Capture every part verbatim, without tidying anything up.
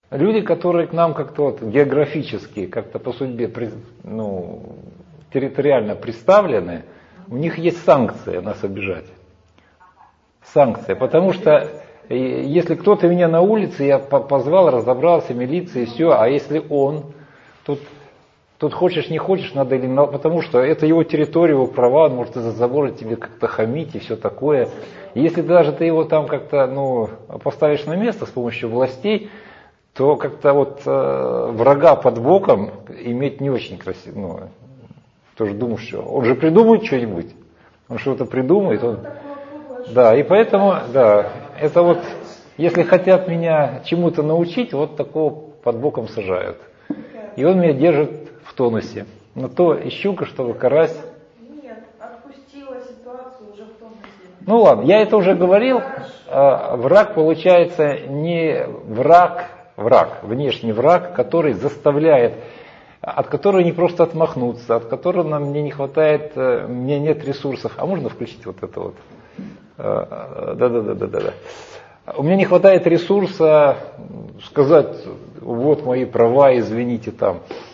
Люди, которые к нам как-то вот географически, как-то по судьбе, ну, территориально представлены, у них есть санкции нас обижать. Санкции. Потому что если кто-то меня на улице, я позвал, разобрался, милиция и все, а если он, тут, тут хочешь не хочешь, надо или потому что это его территория, его права, он может из-за забора тебе как-то хамить и все такое. И если даже ты его там как-то ну, поставишь на место с помощью властей, то как-то вот э, врага под боком иметь не очень красиво. Ну, тоже думаешь, что он же придумает что-нибудь. Он что-то придумает. Он... Да, и поэтому, да, это вот, если хотят меня чему-то научить, вот такого под боком сажают. И он меня держит в тонусе. На то и щука, чтобы карась. Нет, отпустила ситуацию уже в тонусе. Ну ладно, я это уже говорил. А, враг получается не враг, враг, внешний враг, который заставляет, от которого не просто отмахнуться, от которого нам мне не хватает, мне нет ресурсов. А можно включить вот это вот? Да-да-да-да-да. У меня не хватает ресурса сказать, вот мои права, извините там.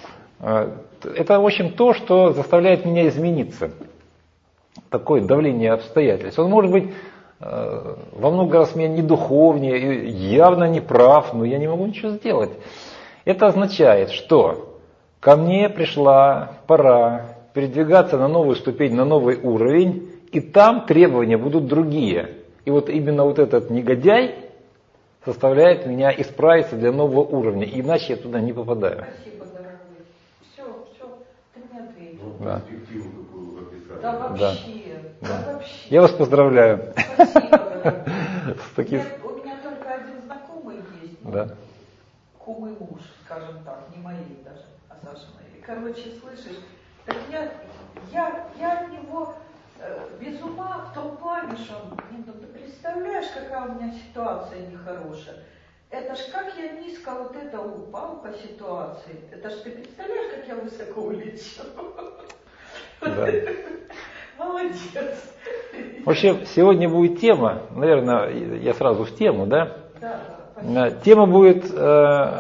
Это, в общем, то, что заставляет меня измениться. Такое давление обстоятельств. Он может быть во много раз меня не духовнее, явно не прав, но я не могу ничего сделать. Это означает, что ко мне пришла пора передвигаться на новую ступень, на новый уровень, и там требования будут другие. И вот именно вот этот негодяй заставляет меня исправиться для нового уровня, иначе я туда не попадаю. Спасибо, дорогой. Все, все, ты мне ответил. Да. перспективу какую описали. Да вообще, да. Да вообще. Я вас поздравляю. Спасибо, дорогой. С таких... У меня только один знакомый есть. Ну, да. кум и муж, скажем так, не моей даже, а Сашиной. Короче, слышишь, так я, я, я от него э, без ума в том плане, что ну, ты представляешь, какая у меня ситуация нехорошая. Это ж как я низко вот это упал по ситуации. Это ж ты представляешь, как я высоко улечу. Да. Молодец. В общем, сегодня будет тема, наверное, я сразу в тему, да? Да, да. Тема будет, э,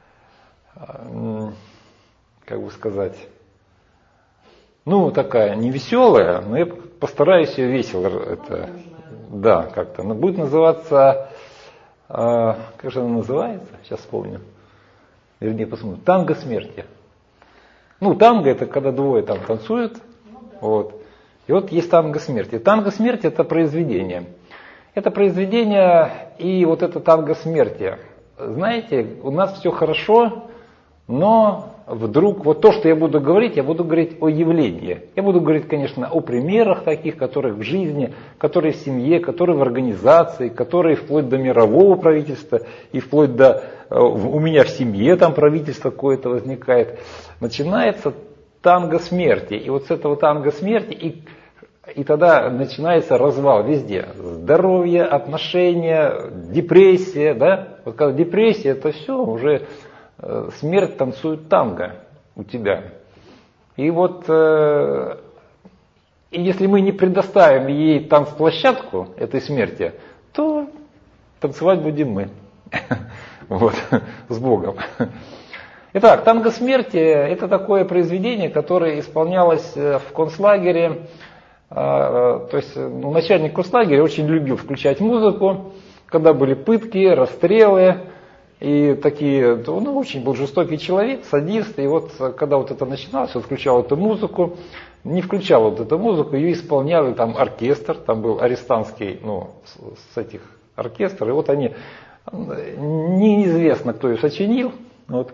э, как бы сказать, ну, такая не веселая, но я постараюсь ее весело, это, да, как-то. Она будет называться, э, как же она называется, сейчас вспомню, вернее посмотрим, танго смерти. Ну, танго это когда двое там танцуют, ну, да. Вот. И вот есть танго смерти. Танго смерти это произведение. Это произведение и вот это танго смерти. Знаете, у нас все хорошо, но вдруг вот то, что я буду говорить, я буду говорить о явлении. Я буду говорить, конечно, о примерах таких, которых в жизни, которые в семье, которые в организации, которые вплоть до мирового правительства и вплоть до у меня в семье там правительство какое-то возникает. Начинается танго смерти. И вот с этого танго смерти и И тогда начинается развал везде. Здоровье, отношения, депрессия. Да? Вот когда депрессия, это все, уже э, смерть танцует танго у тебя. И вот э, и если мы не предоставим ей танцплощадку, этой смерти, то танцевать будем мы. Вот, с Богом. Итак, танго смерти – это такое произведение, которое исполнялось в концлагере. То есть ну, начальник концлагеря очень любил включать музыку, когда были пытки, расстрелы, и такие, ну, очень был жестокий человек, садист, и вот когда вот это начиналось, он включал эту музыку, не включал вот эту музыку, ее исполняли там оркестр, там был арестантский, ну, с, с этих оркестр, и вот они, неизвестно, кто ее сочинил, вот.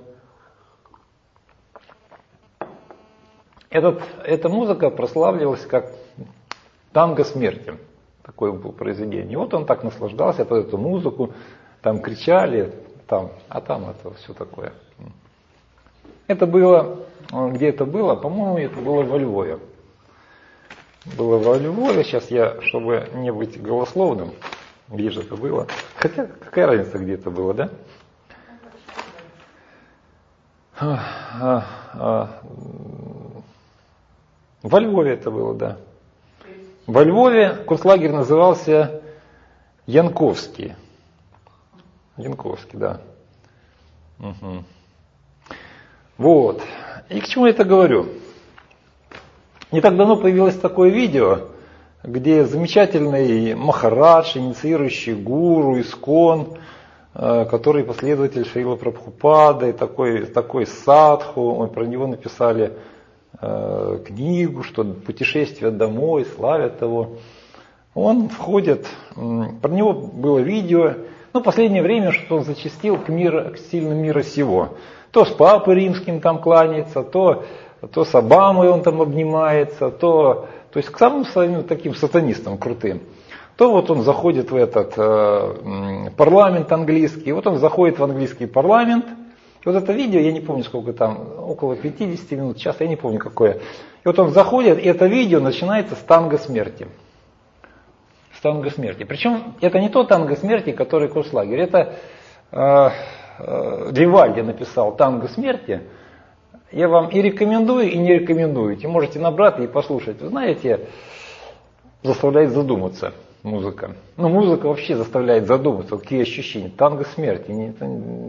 Этот, эта музыка прославливалась как танго смерти. Такое было произведение. И вот он так наслаждался под эту музыку, там кричали, там, а там это все такое. Это было, где это было? По-моему, это было во Львове. Было во Львове, сейчас я, чтобы не быть голословным, где же это было? Хотя, какая разница, где это было, да? А, а, а, во Львове это было, да. Во Львове концлагерь назывался Янковский. Янковский, да. Угу. Вот. И к чему я это говорю? Не так давно появилось такое видео, где замечательный Махарадж, инициирующий гуру, искон, который последователь Шрила Прабхупады, такой, такой садху, про него написали э, книгу, что путешествие домой, славят его. Он входит, про него было видео, ну, в последнее время, что он зачастил к, миру, к сильным мира сего. То с Папой Римским там кланяется, то, то с Обамой он там обнимается, то, то есть к самым своим таким сатанистам крутым. То вот он заходит в этот э, парламент английский, вот он заходит в английский парламент, и вот это видео, я не помню сколько там, около пятьдесят минут, час, я не помню какое. И вот он заходит, и это видео начинается с танго смерти. С танго смерти. Причем это не то танго смерти, который концлагерь, это э, э, Вивальди написал танго смерти. Я вам и рекомендую, и не рекомендую. И можете набрать и послушать. Вы знаете, заставляет задуматься. Музыка. Ну, музыка вообще заставляет задуматься, вот какие ощущения. Танго смерти. Не, это,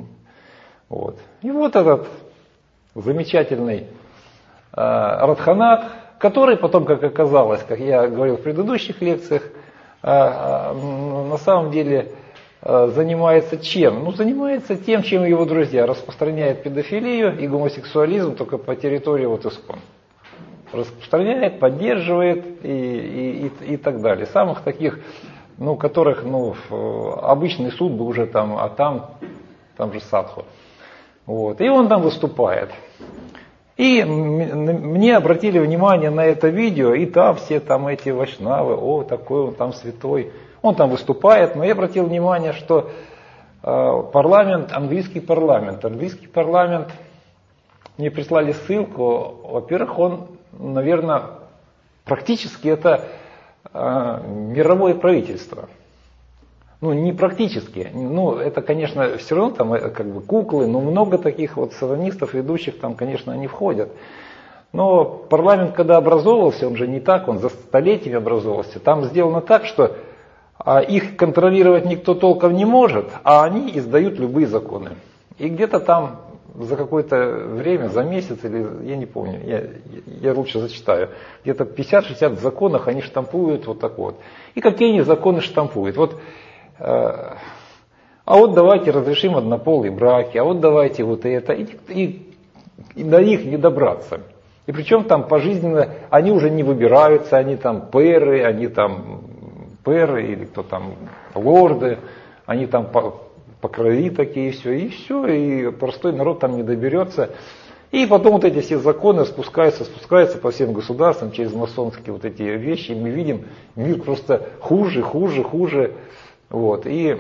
вот. И вот этот замечательный э, Радханат, который потом, как оказалось, как я говорил в предыдущих лекциях, э, э, на самом деле э, занимается чем? Ну, занимается тем, чем его друзья. Распространяет педофилию и гомосексуализм только по территории вот искон. Распространяет, поддерживает и, и, и, и так далее. Самых таких, ну, которых, ну, обычный суд бы уже там, а там, там же садху. Вот. И он там выступает. И мне обратили внимание на это видео, и там все там эти вайшнавы, о, такой он там святой. Он там выступает, но я обратил внимание, что э, парламент, английский парламент, английский парламент, мне прислали ссылку, во-первых, он, наверное, практически это э, мировое правительство. Ну, не практически. Ну, это, конечно, все равно там как бы куклы, но много таких вот сатанистов, ведущих там, конечно, они входят. Но парламент, когда образовывался, он же не так, он за столетиями образовывался. Там сделано так, что а, их контролировать никто толком не может, а они издают любые законы. И где-то там за какое-то время, за месяц, или я не помню, я, я лучше зачитаю, где-то пятьдесят-шестьдесят законов они штампуют вот так вот. И какие они законы штампуют? Вот, э, а вот давайте разрешим однополые браки, а вот давайте вот это, и, и, и до них не добраться. И причем там пожизненно, они уже не выбираются, они там пэры, они там пэры, или кто там лорды, они там по, по крови такие, и все, и все, и простой народ там не доберется. И потом вот эти все законы спускаются, спускаются по всем государствам через масонские вот эти вещи, и мы видим, мир просто хуже, хуже, хуже. Вот, и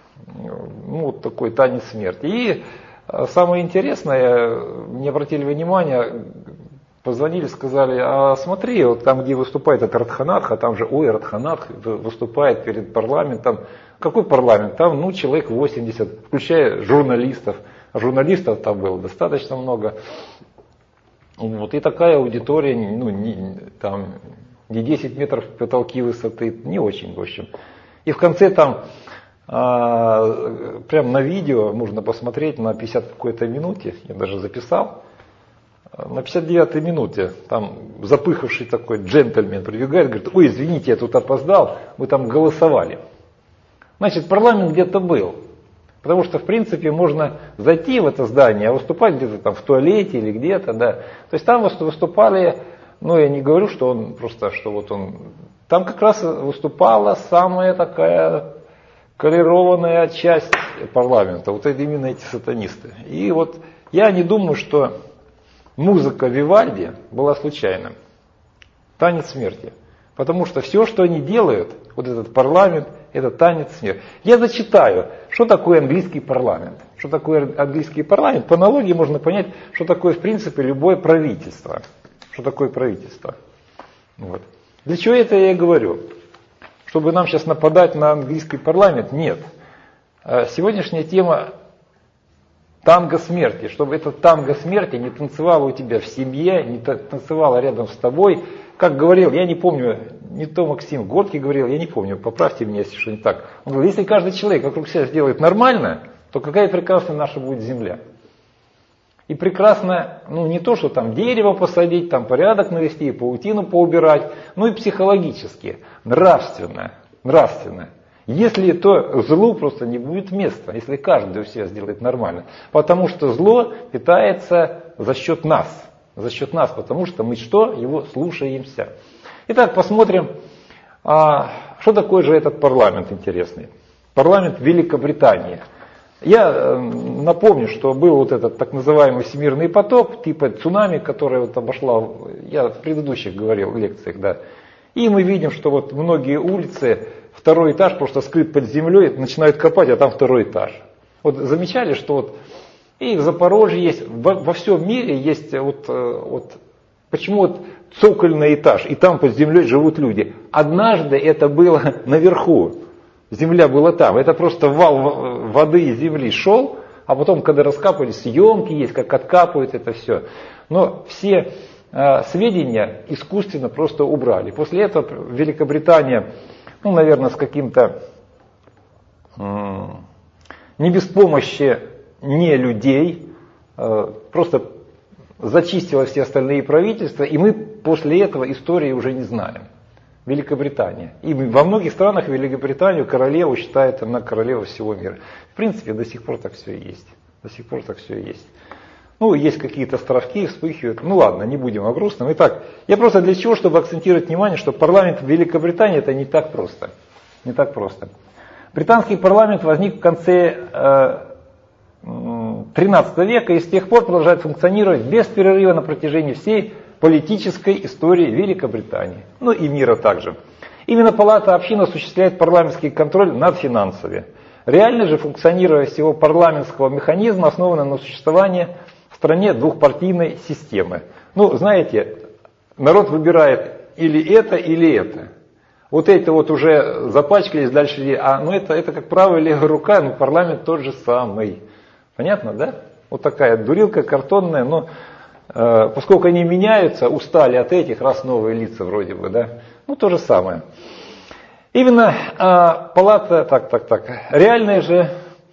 ну, вот такой танец смерти. И самое интересное, мне обратили внимание, позвонили, сказали, а смотри, вот там, где выступает этот Радханатх, а там же, ой, Радханатх выступает перед парламентом. Какой парламент? Там, ну, человек восемьдесят, включая журналистов. А журналистов там было достаточно много. Вот, и такая аудитория, ну, не, там, не десять метров потолки высоты, не очень, в общем. И в конце там, а, прям на видео, можно посмотреть на пятидесятой какой-то минуте, я даже записал, на пятьдесят девятой минуте там запыхавший такой джентльмен прибегает, говорит, ой, извините, я тут опоздал, мы там голосовали. Значит, парламент где-то был. Потому что, в принципе, можно зайти в это здание, а выступать где-то там в туалете или где-то, да. То есть там выступали, ну, я не говорю, что он просто, что вот он... Там как раз выступала самая такая колерованная часть парламента, вот это именно эти сатанисты. И вот я не думаю, что музыка Вивальди была случайным. Танец смерти. Потому что все, что они делают, вот этот парламент, это танец смерти. Я зачитаю, что такое английский парламент. Что такое английский парламент? По аналогии можно понять, что такое, в принципе, любое правительство. Что такое правительство. Вот. Для чего это я и говорю? Чтобы нам сейчас нападать на английский парламент? Нет. Сегодняшняя тема танго смерти. Чтобы это танго смерти не танцевало у тебя в семье, не танцевало рядом с тобой. Как говорил, я не помню, не то Максим Горький говорил, я не помню, поправьте меня, если что не так. Он говорил, если каждый человек вокруг себя сделает нормально, то какая прекрасная наша будет земля. И прекрасно, ну не то, что там дерево посадить, там порядок навести, паутину поубирать, но и психологически, нравственно, нравственно. Если то злу просто не будет места, если каждый у себя сделает нормально. Потому что зло питается за счет нас. За счет нас, потому что мы что? Его слушаемся. Итак, посмотрим, а, что такое же этот парламент интересный. Парламент Великобритании. Я напомню, что был вот этот так называемый всемирный потоп, типа цунами, который вот обошла, я в предыдущих говорил лекциях, да. И мы видим, что вот многие улицы, второй этаж просто скрыт под землей, начинают копать, а там второй этаж. Вот замечали, что вот и в Запорожье есть, во, во всем мире есть вот, вот почему вот цокольный этаж, и там под землей живут люди. Однажды это было наверху, земля была там, это просто вал воды и земли шел, а потом, когда раскапывали, съемки есть, как откапывают это все. Но все э, сведения искусственно просто убрали. После этого Великобритания, ну, наверное, с каким-то, э, не без помощи не людей, э, просто зачистила все остальные правительства, и мы после этого истории уже не знаем. Великобритания. И во многих странах Великобританию королеву считают она королевой всего мира. В принципе, до сих пор так все и есть. До сих пор так все и есть. Ну, есть какие-то островки, вспыхивают. Ну ладно, не будем о грустном. Итак, я просто для чего, чтобы акцентировать внимание, что парламент Великобритании это не так просто. Не так просто. Британский парламент возник в конце э, тринадцатого века и с тех пор продолжает функционировать без перерыва на протяжении всей политической истории Великобритании, ну и мира также. Именно Палата общин осуществляет парламентский контроль над финансами. Реально же функционирование всего парламентского механизма основано на существовании в стране двухпартийной системы. Ну, знаете, народ выбирает или это, или это. Вот эти вот уже запачкались дальше, а ну это, это как правая или левая рука, но парламент тот же самый. Понятно, да? Вот такая дурилка картонная, но э, поскольку они меняются, устали от этих, раз новые лица вроде бы, да? Ну то же самое. Именно э, палата, так, так, так, реальная же,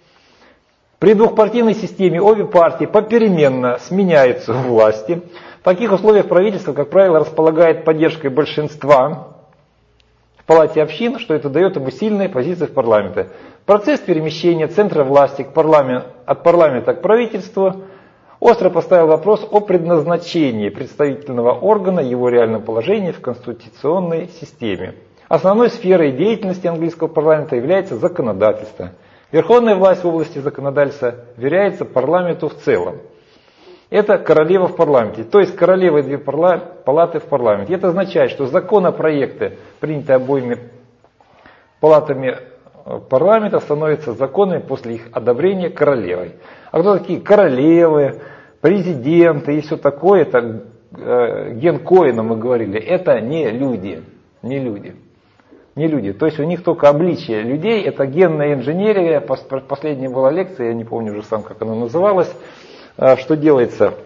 при двухпартийной системе обе партии попеременно сменяются у власти. В таких условиях правительство, как правило, располагает поддержкой большинства в Палате общин, что это дает ему сильные позиции в парламенте. Процесс перемещения центра власти к парламент, от парламента к правительству остро поставил вопрос о предназначении представительного органа, его реальном положении в конституционной системе. Основной сферой деятельности английского парламента является законодательство. Верховная власть в области законодательства вверяется парламенту в целом. Это королева в парламенте, то есть королева и две палаты в парламенте. Это означает, что законопроекты, принятые обоими палатами парламента, становятся законами после их одобрения королевой. А кто такие королевы, президенты и все такое, это э, Генкоина мы говорили, это не люди, не люди. Не люди. То есть у них только обличие людей, это генная инженерия, последняя была лекция, я не помню уже сам, как она называлась, что делается.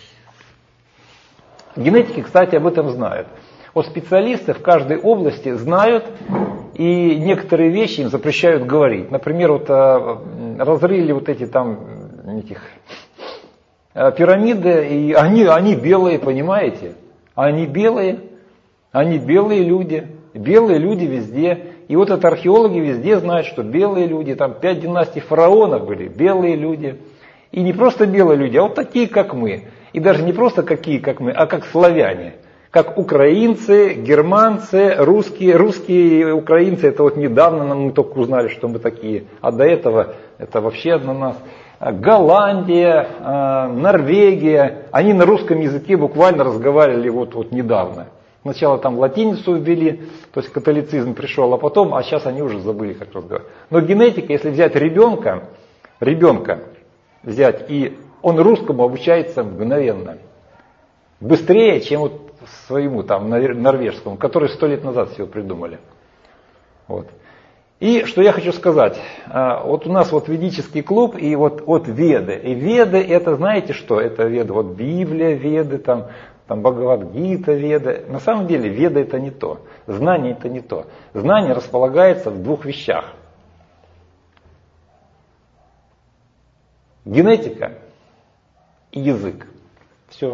Генетики, кстати, об этом знают. Вот специалисты в каждой области знают, и некоторые вещи им запрещают говорить. Например, вот разрыли вот эти там этих, пирамиды, и они, они белые, понимаете? Они белые, они белые люди. Белые люди везде. И вот это археологи везде знают, что белые люди, там пять династий фараонов были, белые люди. И не просто белые люди, а вот такие, как мы. И даже не просто какие, как мы, а как славяне. Как украинцы, германцы, русские. Русские и украинцы, это вот недавно мы только узнали, что мы такие. А до этого это вообще одно нас. Голландия, Норвегия. Они на русском языке буквально разговаривали вот, вот недавно. Сначала там латиницу ввели, то есть католицизм пришел, а потом, а сейчас они уже забыли, как разговаривать. Но генетика, если взять ребенка, ребенка взять, и он русскому обучается мгновенно. Быстрее, чем вот своему там норвежскому, который сто лет назад всего придумали. Вот. И что я хочу сказать, вот у нас вот ведический клуб, и вот, вот Веды. И Веды это знаете что? Это Веды, вот Библия, Веды, там, там Бхагавад-гита, Веды. На самом деле Веда это не то, знание это не то. Знание располагается в двух вещах. Генетика и язык. Все.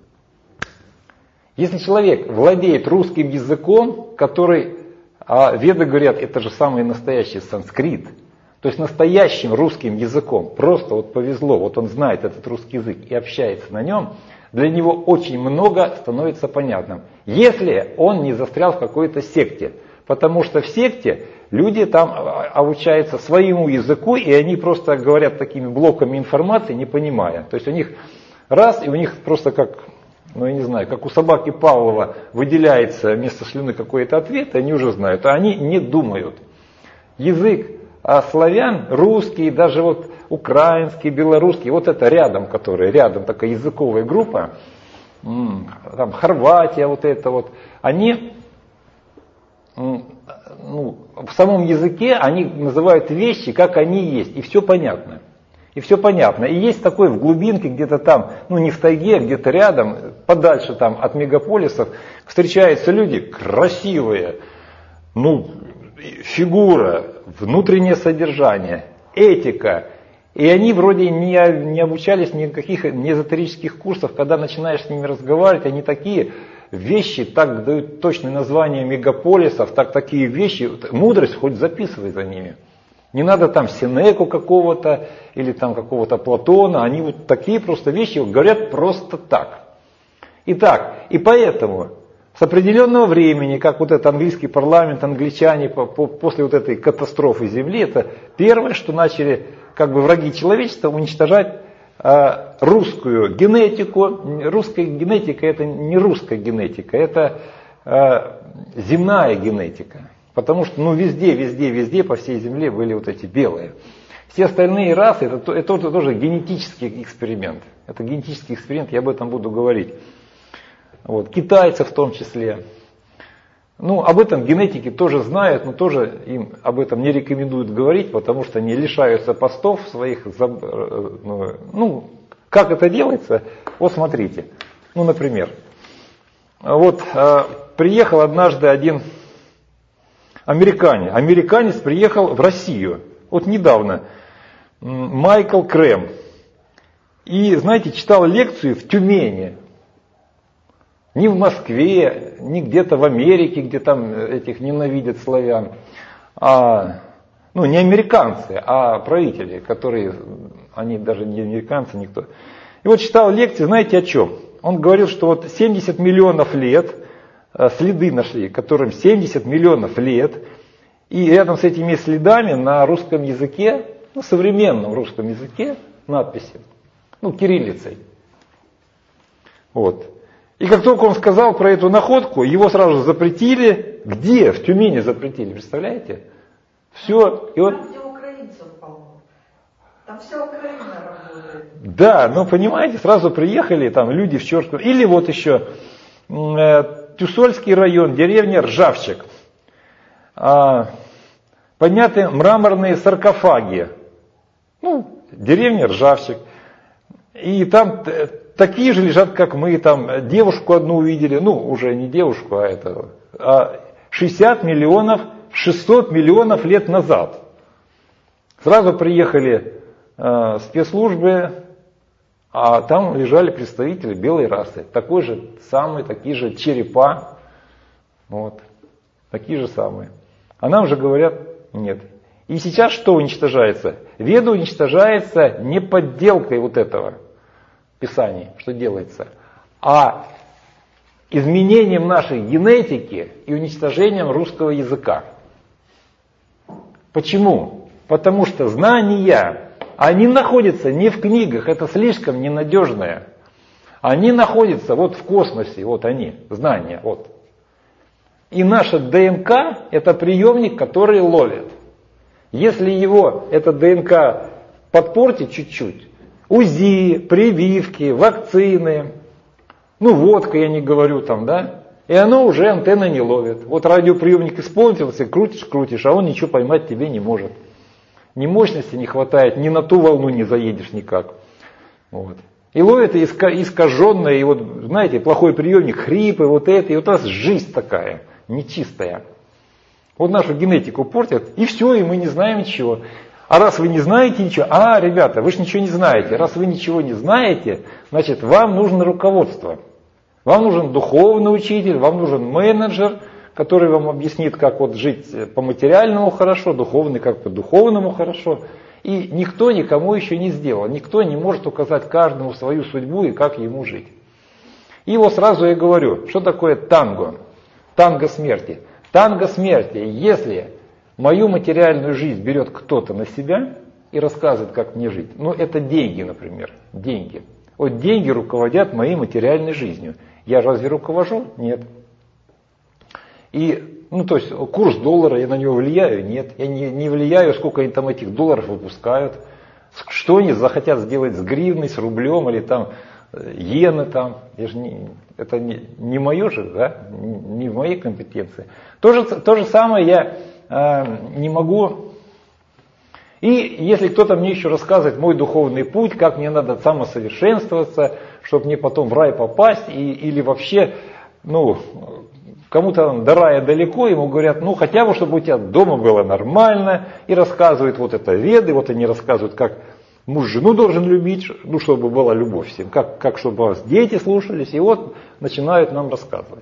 Если человек владеет русским языком, который, а веды говорят, это же самый настоящий санскрит, то есть настоящим русским языком, просто вот повезло, вот он знает этот русский язык и общается на нем, для него очень много становится понятным. Если он не застрял в какой-то секте, потому что в секте люди там обучаются своему языку, и они просто говорят такими блоками информации, не понимая. То есть у них раз, и у них просто как, ну я не знаю, как у собаки Павлова выделяется вместо слюны какой-то ответ, они уже знают, а они не думают. Язык а славян, русский, даже вот украинский, белорусский, вот это рядом, которые рядом, такая языковая группа, там Хорватия, вот это вот, они, ну, в самом языке они называют вещи, как они есть, и все понятно. И все понятно. И есть такой в глубинке, где-то там, ну не в тайге, где-то рядом, подальше там от мегаполисов, встречаются люди красивые, ну, фигура, внутреннее содержание, этика. И они вроде не, не обучались ни никаких ни эзотерических курсов, когда начинаешь с ними разговаривать, они такие вещи, так дают точное название мегаполисов, так такие вещи, мудрость хоть записывай за ними. Не надо там Сенеку какого-то или там какого-то Платона, они вот такие просто вещи говорят просто так. Итак, и поэтому с определенного времени, как вот этот английский парламент, англичане по, по, после вот этой катастрофы Земли, это первое, что начали как бы враги человечества уничтожать э, русскую генетику. Русская генетика это не русская генетика, это э, земная генетика. Потому что ну, везде, везде, везде по всей Земле были вот эти белые. Все остальные расы это, это, это тоже генетический эксперимент. Это генетический эксперимент, я об этом буду говорить. Вот, китайцы в том числе. Ну, об этом генетики тоже знают, но тоже им об этом не рекомендуют говорить, потому что они лишаются постов своих. Ну, как это делается? Вот смотрите. Ну, например, вот приехал однажды один американец. Американец приехал в Россию. Вот недавно. Майкл Крэм. И, знаете, читал лекцию в Тюмени. Ни в Москве, ни где-то в Америке, где там этих ненавидят славян. А, ну, не американцы, а правители, которые, они даже не американцы, никто. И вот читал лекции, знаете о чем? Он говорил, что вот семьдесят миллионов лет, следы нашли, которым семьдесят миллионов лет, и рядом с этими следами на русском языке, ну, современном русском языке, надписи, ну, кириллицей. Вот. И как только он сказал про эту находку, его сразу запретили. Где? В Тюмени запретили, представляете? Все. И вот... Там, где украинцев полно. Там вся Украина работает. Да, но понимаете, сразу приехали там люди в Чёртково. Или вот еще э, Тюсольский район, деревня Ржавчик. А, подняты мраморные саркофаги. Ну, деревня Ржавчик. И там... Такие же лежат, как мы, там девушку одну увидели, ну уже не девушку, а это, а шестьдесят миллионов, шестьсот миллионов лет назад. Сразу приехали э, спецслужбы, а там лежали представители белой расы. Такой же самый, такие же черепа, вот, такие же самые. А нам же говорят, нет. И сейчас что уничтожается? Веда уничтожается не подделкой вот этого. Писаний, что делается, а изменением нашей генетики и уничтожением русского языка. Почему? Потому что знания, они находятся не в книгах, это слишком ненадежное. Они находятся вот в космосе, вот они, знания, вот. И наша ДНК это приемник, который ловит. Если его, эта ДНК, подпортить чуть-чуть, УЗИ, прививки, вакцины, ну водка, я не говорю там, да, и оно уже антенна не ловит. Вот радиоприемник исполнился, крутишь, крутишь, а он ничего поймать тебе не может. Ни мощности не хватает, ни на ту волну не заедешь никак. Вот. И ловит искаженное, и вот, знаете, плохой приемник, хрипы, вот это, и вот у нас жизнь такая, нечистая. Вот нашу генетику портят, и все, и мы не знаем ничего. А раз вы не знаете ничего, а, ребята, вы же ничего не знаете. Раз вы ничего не знаете, значит, вам нужно руководство. Вам нужен духовный учитель, вам нужен менеджер, который вам объяснит, как вот жить по материальному хорошо, духовный как по духовному хорошо. И никто никому еще не сделал. Никто не может указать каждому свою судьбу и как ему жить. И вот сразу я говорю, что такое танго? Танго смерти. Танго смерти, если мою материальную жизнь берет кто-то на себя и рассказывает, как мне жить. Ну, это деньги, например. Деньги. Вот деньги руководят моей материальной жизнью. Я разве руковожу? Нет. И, ну, то есть, курс доллара, я на него влияю? Нет. Я не, не влияю, сколько они там этих долларов выпускают. Что они захотят сделать с гривной, с рублем или там иены там. Я же не, это не, не мое же, да? Не в моей компетенции. То же, то же самое я э, не могу. И если кто-то мне еще рассказывает мой духовный путь, как мне надо самосовершенствоваться, чтобы мне потом в рай попасть, и, или вообще, ну, кому-то до рая далеко, ему говорят, ну, хотя бы, чтобы у тебя дома было нормально, и рассказывают вот это веды, вот они рассказывают, как муж жену должен любить, ну, чтобы была любовь всем, как, как чтобы вас дети слушались, и вот начинают нам рассказывать.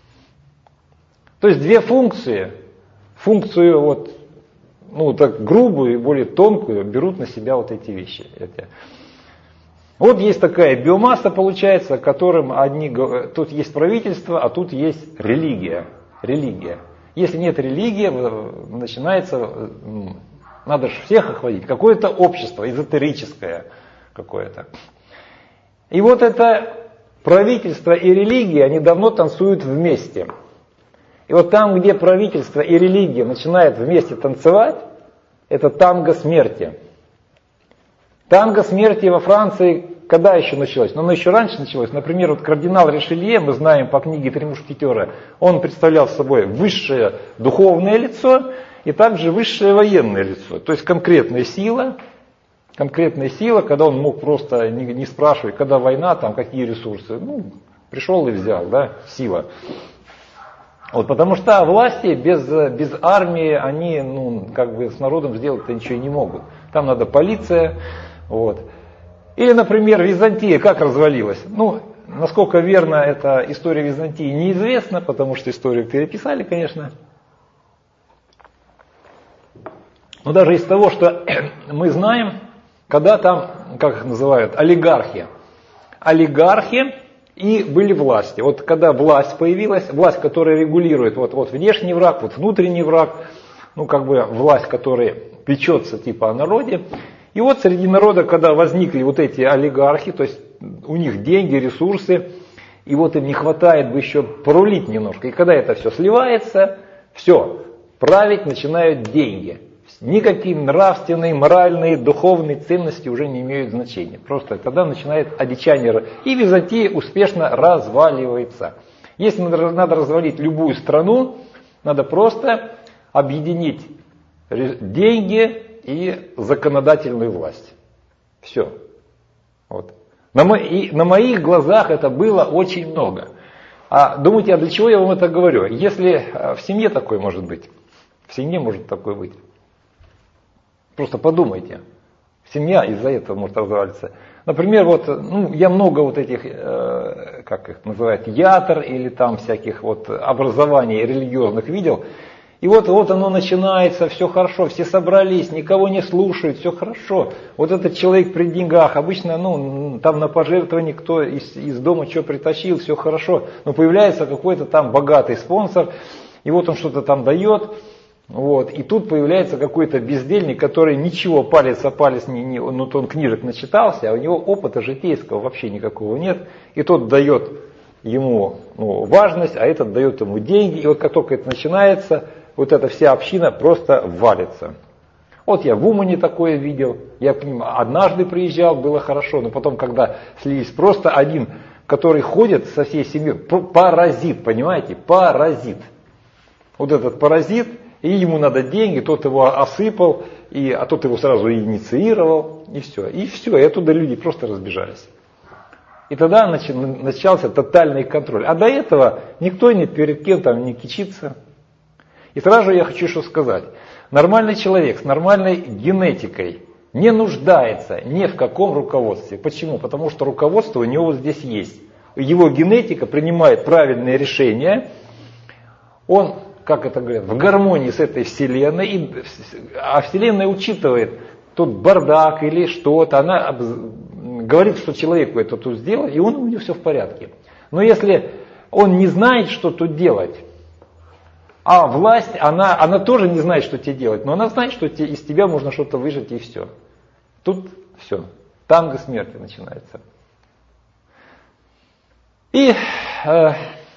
То есть две функции, функцию вот, ну, так грубую и более тонкую берут на себя вот эти вещи. Вот есть такая биомасса, получается, которым одни, тут есть правительство, а тут есть религия. Религия. Если нет религии, начинается, надо же всех охватить, какое-то общество эзотерическое какое-то. И вот это правительство и религия, они давно танцуют вместе. И вот там, где правительство и религия начинают вместе танцевать, это танго смерти. Танго смерти во Франции когда еще началось? Ну, оно еще раньше началось. Например, вот кардинал Ришелье, мы знаем по книге «Три мушкетера», он представлял собой высшее духовное лицо и также высшее военное лицо. То есть конкретная сила, конкретная сила, когда он мог просто не, не спрашивать, когда война, там какие ресурсы. Ну, пришел и взял, да, сила. Вот, потому что власти без, без армии, они, ну, как бы с народом сделать-то ничего не могут. Там надо полиция, вот. Или, например, Византия как развалилась? Ну, насколько верно эта история Византии, неизвестно, потому что историю переписали, конечно. Но даже из того, что мы знаем, когда там, как их называют, олигархи. Олигархи и были власти. Вот когда власть появилась, власть, которая регулирует вот, вот внешний враг, вот внутренний враг, ну как бы власть, которая печется типа о народе. И вот среди народа, когда возникли вот эти олигархи, то есть у них деньги, ресурсы, и вот им не хватает бы еще порулить немножко. И когда это все сливается, все, править начинают деньги. Никакие нравственные, моральные, духовные ценности уже не имеют значения. Просто тогда начинает одичание. И Византия успешно разваливается. Если надо развалить любую страну, надо просто объединить деньги и законодательную власть. Все. Вот. На, мо- и на моих глазах это было очень много. А думаете, а для чего я вам это говорю? Если в семье такое может быть, в семье может такое быть. Просто подумайте. Семья из-за этого может развалиться. Например, вот, ну, я много вот этих, э, как их называют, ятр или там всяких вот образований религиозных видел. И вот, вот оно начинается, все хорошо, все собрались, никого не слушают, все хорошо. Вот этот человек при деньгах, обычно, ну, там на пожертвование кто из, из дома что притащил, все хорошо. Но появляется какой-то там богатый спонсор, и вот он что-то там дает. Вот, и тут появляется какой-то бездельник, который ничего, палец о палец, не, не, ну, то он книжек начитался, а у него опыта житейского вообще никакого нет. И тот дает ему, ну, важность, а этот дает ему деньги. И вот как только это начинается, вот эта вся община просто валится. Вот я в Умане такое видел, я к ним однажды приезжал, было хорошо, но потом, когда слились, просто один, который ходит со всей семьей, паразит, понимаете, паразит. Вот этот паразит, и ему надо деньги, тот его осыпал, и, а тот его сразу инициировал, и все. И все, и оттуда люди просто разбежались. И тогда начался тотальный контроль. А до этого никто ни перед кем там не кичится. И сразу я хочу что сказать. Нормальный человек с нормальной генетикой не нуждается ни в каком руководстве. Почему? Потому что руководство у него вот здесь есть. Его генетика принимает правильные решения. Он, как это говорят, в гармонии с этой Вселенной. И, а Вселенная учитывает тот бардак или что-то. Она говорит, что человеку это тут сделать, и он, у него все в порядке. Но если он не знает, что тут делать, а власть, она, она тоже не знает, что тебе делать, но она знает, что из тебя можно что-то выжать, и все. Тут все. Танго смерти начинается. И, э,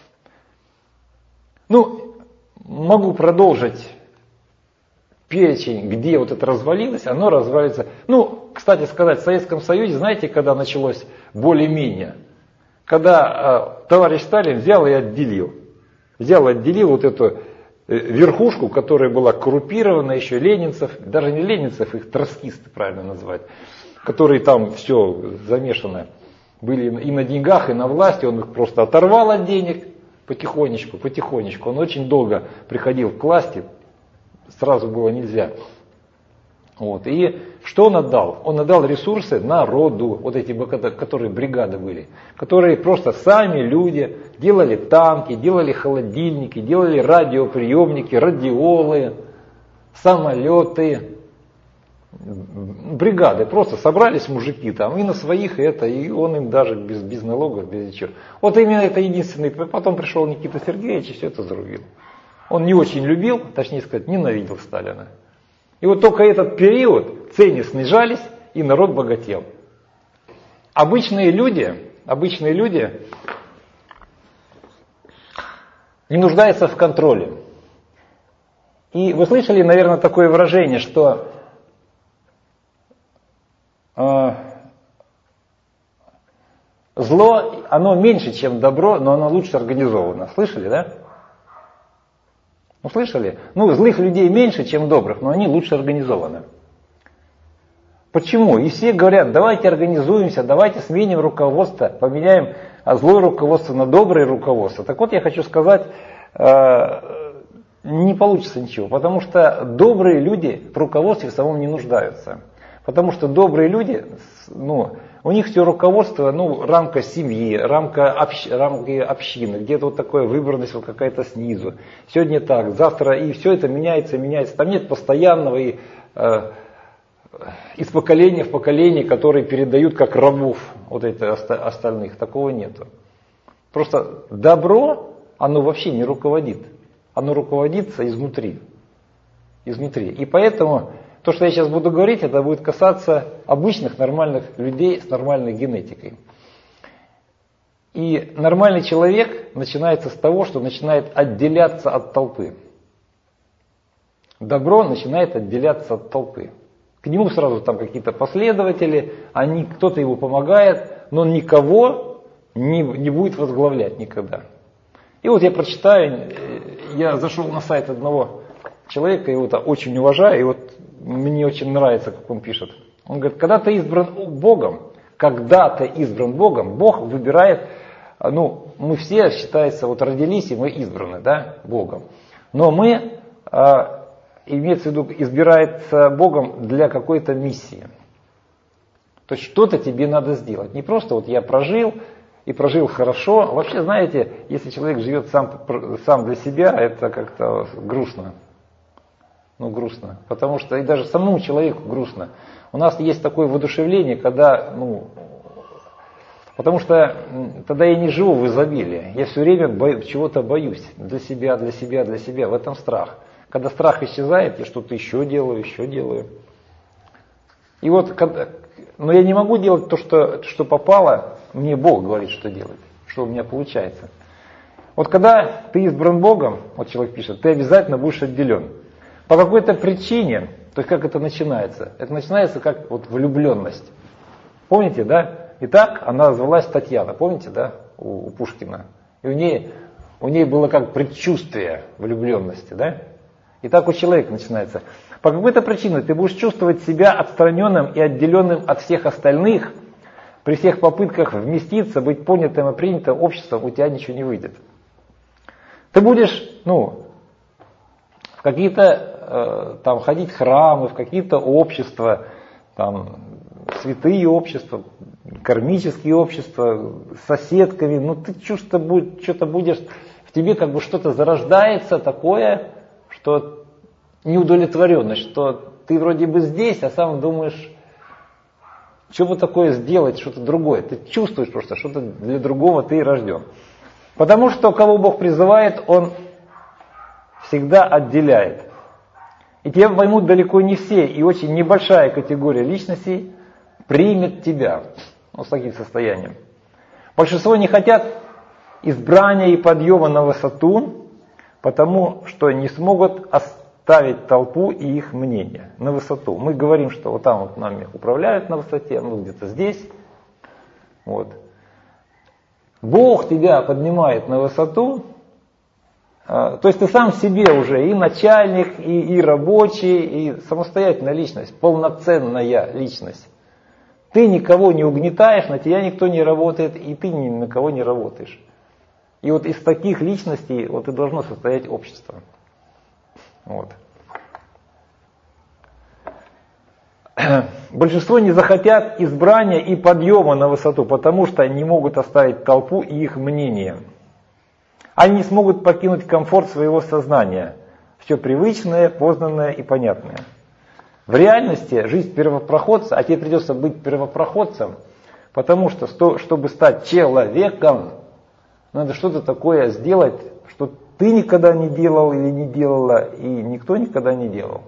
ну, могу продолжить перечень, где вот это развалилось, оно развалится. Ну, кстати сказать, в Советском Союзе, знаете, когда началось более-менее? Когда э, товарищ Сталин взял и отделил. Взял и отделил вот эту верхушку, которая была коррумпирована, еще ленинцев, даже не ленинцев, их троцкисты правильно назвать, которые там все замешаны, были и на деньгах, и на власти, он их просто оторвал от денег потихонечку, потихонечку. Он очень долго приходил к власти, сразу было нельзя. Вот. И что он отдал? Он отдал ресурсы народу, вот эти, которые бригады были, которые просто сами люди делали танки, делали холодильники, делали радиоприемники, радиолы, самолеты. Бригады, просто собрались мужики там, и на своих это, и он им даже без, без налогов, без ничего. Вот именно это единственный. Потом пришел Никита Сергеевич и все это зарубил. Он не очень любил, точнее сказать, ненавидел Сталина. И вот только этот период цены снижались, и народ богател. Обычные люди, обычные люди не нуждаются в контроле. И вы слышали, наверное, такое выражение, что э, зло, оно меньше, чем добро, но оно лучше организовано. Слышали, да? Ну, слышали? Ну, злых людей меньше, чем добрых, но они лучше организованы. Почему? И все говорят, давайте организуемся, давайте сменим руководство, поменяем злое руководство на доброе руководство. Так вот, я хочу сказать, не получится ничего, потому что добрые люди в руководстве в самом не нуждаются. Потому что добрые люди, ну, у них все руководство, ну, рамка семьи, рамка, общ, рамки общины, где-то вот такая выбранность вот какая-то снизу. Сегодня так, завтра, и все это меняется, меняется. Там нет постоянного и э, из поколения в поколение, которые передают как рабов вот это остальных. Такого нету. Просто добро, оно вообще не руководит. Оно руководится изнутри. Изнутри. И поэтому то, что я сейчас буду говорить, это будет касаться обычных нормальных людей с нормальной генетикой. И нормальный человек начинается с того, что начинает отделяться от толпы. Добро начинает отделяться от толпы. К нему сразу там какие-то последователи, они, кто-то ему помогает, но он никого не, не будет возглавлять никогда. И вот я прочитаю, я зашел на сайт одного человека, его очень уважаю, и вот мне очень нравится, как он пишет. Он говорит, когда ты избран Богом, когда ты избран Богом, Бог выбирает, ну, мы все, считается, вот родились, и мы избраны, да, Богом. Но мы, а, имеется в виду, избирается Богом для какой-то миссии. То есть что-то тебе надо сделать. Не просто вот я прожил, и прожил хорошо. Вообще, знаете, если человек живет сам, сам для себя, это как-то грустно. Ну, грустно. Потому что и даже самому человеку грустно. У нас есть такое воодушевление, когда, ну, потому что тогда я не живу в изобилии. Я все время бо, чего-то боюсь. Для себя, для себя, для себя. В этом страх. Когда страх исчезает, я что-то еще делаю, еще делаю. И вот, когда, но я не могу делать то, что, что попало, мне Бог говорит, что делать, что у меня получается. Вот когда ты избран Богом, вот человек пишет, ты обязательно будешь отделен. По какой-то причине, то есть как это начинается? Это начинается как вот влюбленность. Помните, да? Итак, она звалась Татьяна, помните, да, у, у Пушкина? И у ней, у ней было как предчувствие влюбленности, да? И так у человека начинается. По какой-то причине ты будешь чувствовать себя отстраненным и отделенным от всех остальных. При всех попытках вместиться, быть понятым и принятым обществом, у тебя ничего не выйдет. Ты будешь, ну, в какие-то э, там ходить в храмы, в какие-то общества, там святые общества, кармические общества, с соседками, ну ты что-то будешь, что-то будешь, в тебе как бы что-то зарождается такое, что неудовлетворенность, что ты вроде бы здесь, а сам думаешь, что бы такое сделать, что-то другое. Ты чувствуешь просто, что-то для другого ты рожден. Потому что кого Бог призывает, Он всегда отделяет. И тебя поймут далеко не все, и очень небольшая категория личностей примет тебя, ну, с таким состоянием. Большинство не хотят избрания и подъема на высоту, потому что не смогут оставить толпу и их мнение на высоту. Мы говорим, что вот там вот нами управляют на высоте, ну где-то здесь. Вот. Бог тебя поднимает на высоту, то есть ты сам себе уже и начальник, и, и рабочий, и самостоятельная личность, полноценная личность. Ты никого не угнетаешь, на тебя никто не работает, и ты ни на кого не работаешь. И вот из таких личностей вот и должно состоять общество. Вот. Большинство не захотят избрания и подъема на высоту, потому что не могут оставить толпу и их мнение. Они не смогут покинуть комфорт своего сознания, все привычное, познанное и понятное. В реальности жизнь первопроходца, а тебе придется быть первопроходцем, потому что, чтобы стать человеком, надо что-то такое сделать, что ты никогда не делал или не делала, и никто никогда не делал.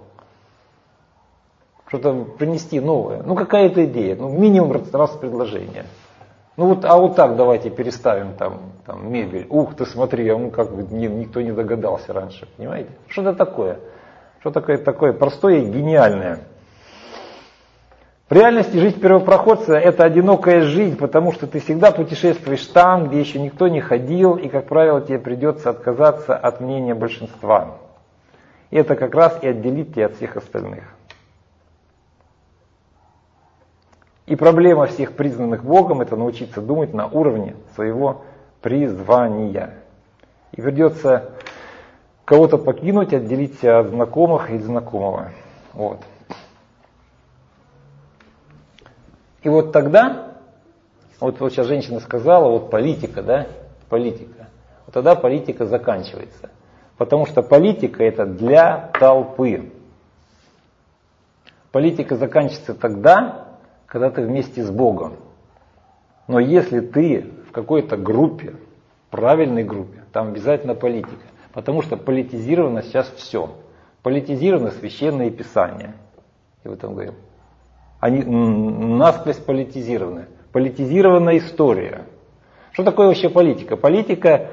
Что-то принести новое. Ну какая-то идея, ну минимум раз предложения. Ну вот, а вот так давайте переставим там, там мебель. Ух ты, смотри, а ну как бы никто не догадался раньше, понимаете? Что-то такое. Что такое такое простое и гениальное. В реальности жизнь первопроходца – это одинокая жизнь, потому что ты всегда путешествуешь там, где еще никто не ходил, и, как правило, тебе придется отказаться от мнения большинства. И это как раз и отделит тебя от всех остальных. И проблема всех признанных Богом – это научиться думать на уровне своего призвания. И придется кого-то покинуть, отделить себя от знакомых и знакомого. Вот. И вот тогда, вот, вот сейчас женщина сказала, вот политика, да, политика. Вот тогда политика заканчивается. Потому что политика это для толпы. Политика заканчивается тогда, когда ты вместе с Богом. Но если ты в какой-то группе, правильной группе, там обязательно политика. Потому что политизировано сейчас все. Политизировано священное писание. И в этом говорим. Они насквозь политизированы. Политизирована история. Что такое вообще политика? Политика,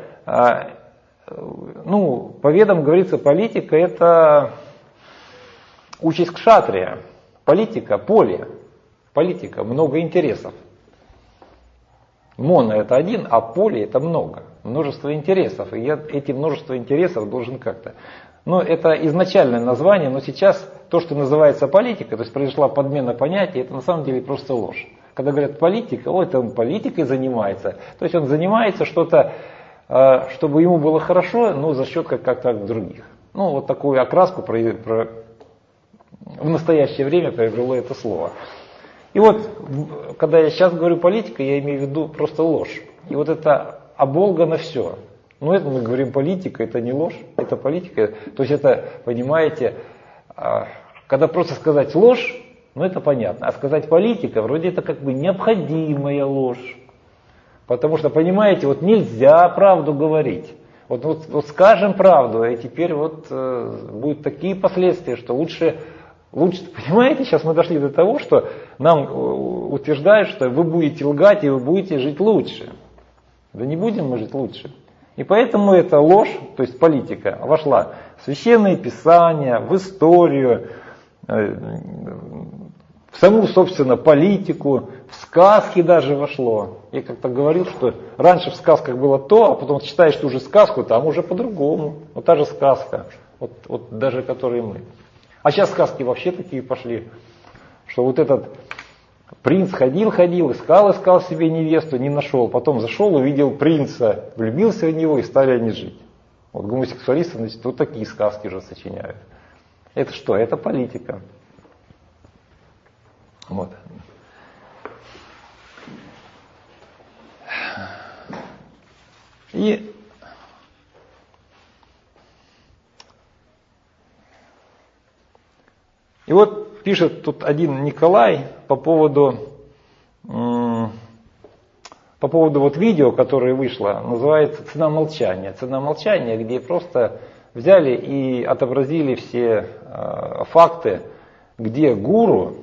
ну, по ведам говорится, политика это участь кшатрия. Политика, поле. Политика, много интересов. Моно это один, а поле это много. Множество интересов. И я эти множество интересов должен как-то... Ну, это изначальное название, но сейчас то, что называется политика, то есть произошла подмена понятия, это на самом деле просто ложь. Когда говорят политика, о, это он политикой занимается. То есть он занимается что-то, чтобы ему было хорошо, но за счет как-то других. Ну, вот такую окраску про, про, в настоящее время приобрело это слово. И вот, когда я сейчас говорю политика, я имею в виду просто ложь. И вот это оболгано все. Но это мы говорим политика, это не ложь, это политика. То есть это, понимаете, когда просто сказать ложь, ну это понятно. А сказать политика, вроде это как бы необходимая ложь. Потому что, понимаете, вот нельзя правду говорить. Вот, вот, вот скажем правду, и теперь вот э, будут такие последствия, что лучше, лучше, понимаете, сейчас мы дошли до того, что нам утверждают, что вы будете лгать и вы будете жить лучше. Да не будем мы жить лучше. И поэтому эта ложь, то есть политика, вошла в священные писания, в историю, в саму, собственно, политику, в сказки даже вошло. Я как-то говорил, что раньше в сказках было то, а потом читаешь ту же сказку, там уже по-другому. Вот та же сказка, вот, вот даже которые мы. А сейчас сказки вообще такие пошли, что вот этот принц ходил-ходил, искал-искал себе невесту, не нашел. Потом зашел, увидел принца, влюбился в него и стали они жить. Вот гомосексуалисты, значит, вот такие сказки уже сочиняют. Это что? Это политика. Вот. И И вот пишет тут один Николай по поводу, по поводу вот видео, которое вышло, называется «Цена молчания». «Цена молчания», где просто взяли и отобразили все э, факты, где гуру,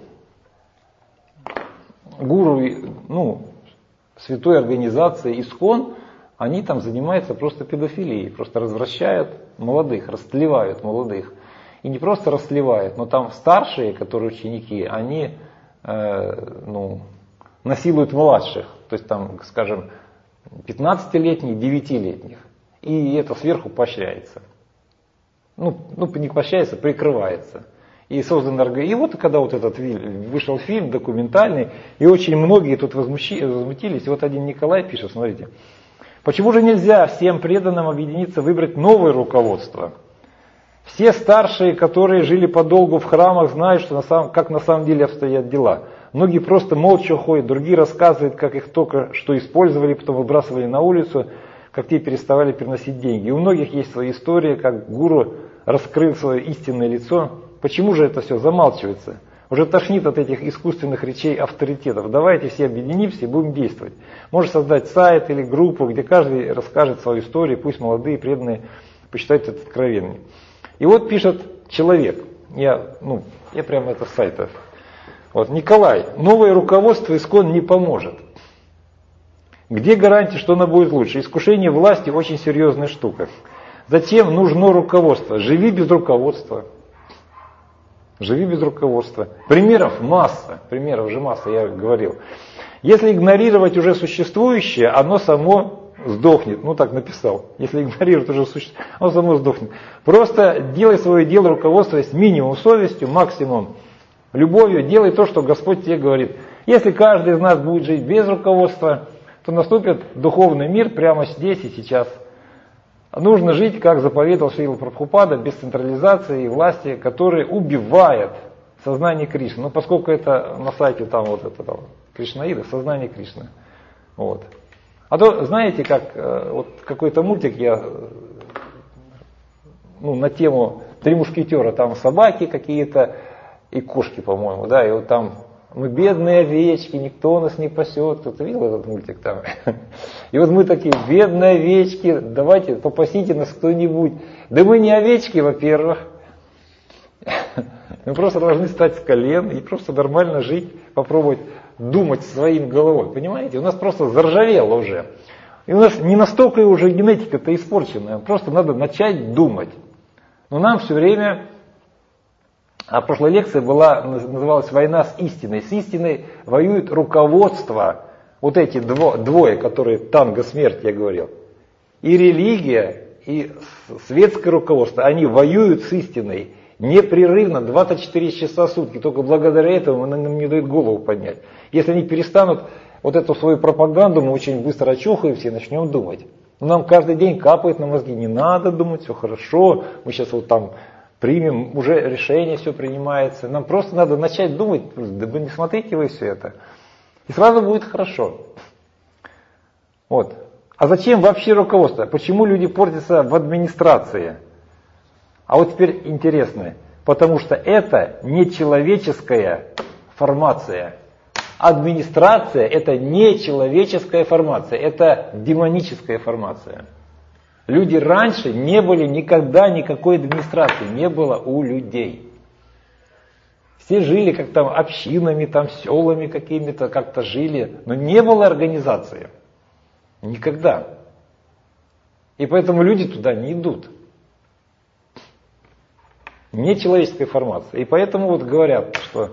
гуру, ну, святой организации ИСККОН, они там занимаются просто педофилией, просто развращают молодых, растлевают молодых. И не просто расливают, но там старшие, которые ученики, они э, ну, насилуют младших. То есть там, скажем, пятнадцатилетних, девятилетних. И это сверху поощряется. Ну, ну не поощряется, прикрывается. И создан орган... И вот когда вот этот вышел фильм документальный, и очень многие тут возмущи... возмутились. И вот один Николай пишет, смотрите. Почему же нельзя всем преданным объединиться, выбрать новое руководство? Все старшие, которые жили подолгу в храмах, знают, что на самом, как на самом деле обстоят дела. Многие просто молча ходят, другие рассказывают, как их только что использовали, потом выбрасывали на улицу, как те переставали приносить деньги. И у многих есть свои истории, как гуру раскрыл свое истинное лицо. Почему же это все замалчивается? Уже тошнит от этих искусственных речей авторитетов. Давайте все объединимся и будем действовать. Можно создать сайт или группу, где каждый расскажет свою историю, пусть молодые преданные посчитают это откровенным. И вот пишет человек, я, ну, я прямо это с сайта. Вот, Николай, новое руководство ИСККОН не поможет. Где гарантия, что оно будет лучше? Искушение власти очень серьезная штука. Зачем нужно руководство? Живи без руководства. Живи без руководства. Примеров масса, примеров же масса, я говорил. Если игнорировать уже существующее, оно само сдохнет. Ну так написал. Если игнорировать уже существующее, оно само сдохнет. Просто делай свое дело, руководствуясь минимум совестью, максимум любовью. Делай то, что Господь тебе говорит. Если каждый из нас будет жить без руководства, то наступит духовный мир прямо здесь и сейчас. Нужно жить, как заповедовал Шрила Прабхупада, без централизации и власти, которая убивает сознание Кришны. Ну, поскольку это на сайте там вот это там, Кришнаида, сознание Кришны. Вот. А то, знаете, как вот какой-то мультик я, ну, на тему «Три мушкетера», там собаки какие-то и кошки, по-моему, да, и вот там мы бедные овечки, никто нас не пасет. Кто-то видел этот мультик там? И вот мы такие, бедные овечки, давайте попасите нас кто-нибудь. Да мы не овечки, во-первых. Мы просто должны встать с колен и просто нормально жить, попробовать думать своим головой. Понимаете? У нас просто заржавело уже. И у нас не настолько уже генетика-то испорченная. Просто надо начать думать. Но нам все время... А прошлая лекция была, называлась «Война с истиной». С истиной воюет руководство. Вот эти дво, двое, которые танго смерти, я говорил. И религия, и светское руководство, они воюют с истиной непрерывно, двадцать четыре часа в сутки. Только благодаря этому нам не дают голову поднять. Если они перестанут вот эту свою пропаганду, мы очень быстро очухаемся и начнем думать. Но нам каждый день капает на мозги, не надо думать, все хорошо, мы сейчас вот там... примем, уже решение все принимается. Нам просто надо начать думать, да вы не смотрите вы все это. И сразу будет хорошо. Вот. А зачем вообще руководство? Почему люди портятся в администрации? А вот теперь интересно. Потому что это не человеческая формация. Администрация это не человеческая формация, это демоническая формация. Люди раньше не были никогда никакой администрации, не было у людей. Все жили как там общинами, там селами какими-то, как-то жили, но не было организации. Никогда. И поэтому люди туда не идут. Не человеческая формация. И поэтому вот говорят, что...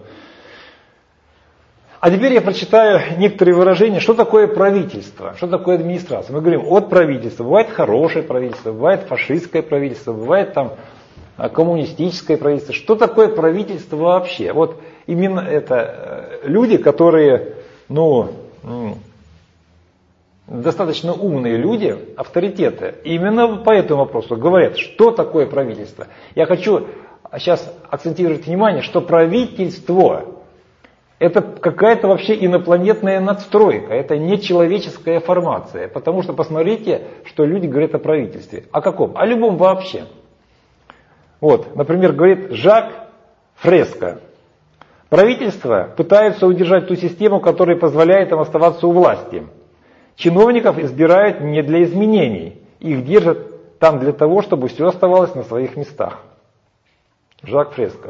А теперь я прочитаю некоторые выражения, что такое правительство, что такое администрация. Мы говорим от правительства. Бывает хорошее правительство, бывает фашистское правительство, бывает там коммунистическое правительство. Что такое правительство вообще? Вот именно это люди, которые, ну, достаточно умные люди, авторитеты, именно по этому вопросу говорят, что такое правительство. Я хочу сейчас акцентировать внимание, что правительство – это какая-то вообще инопланетная надстройка, это не человеческая формация. Потому что посмотрите, что люди говорят о правительстве. О каком? О любом вообще. Вот, например, говорит Жак Фреско. Правительство пытается удержать ту систему, которая позволяет им оставаться у власти. Чиновников избирают не для изменений, их держат там для того, чтобы все оставалось на своих местах. Жак Фреско.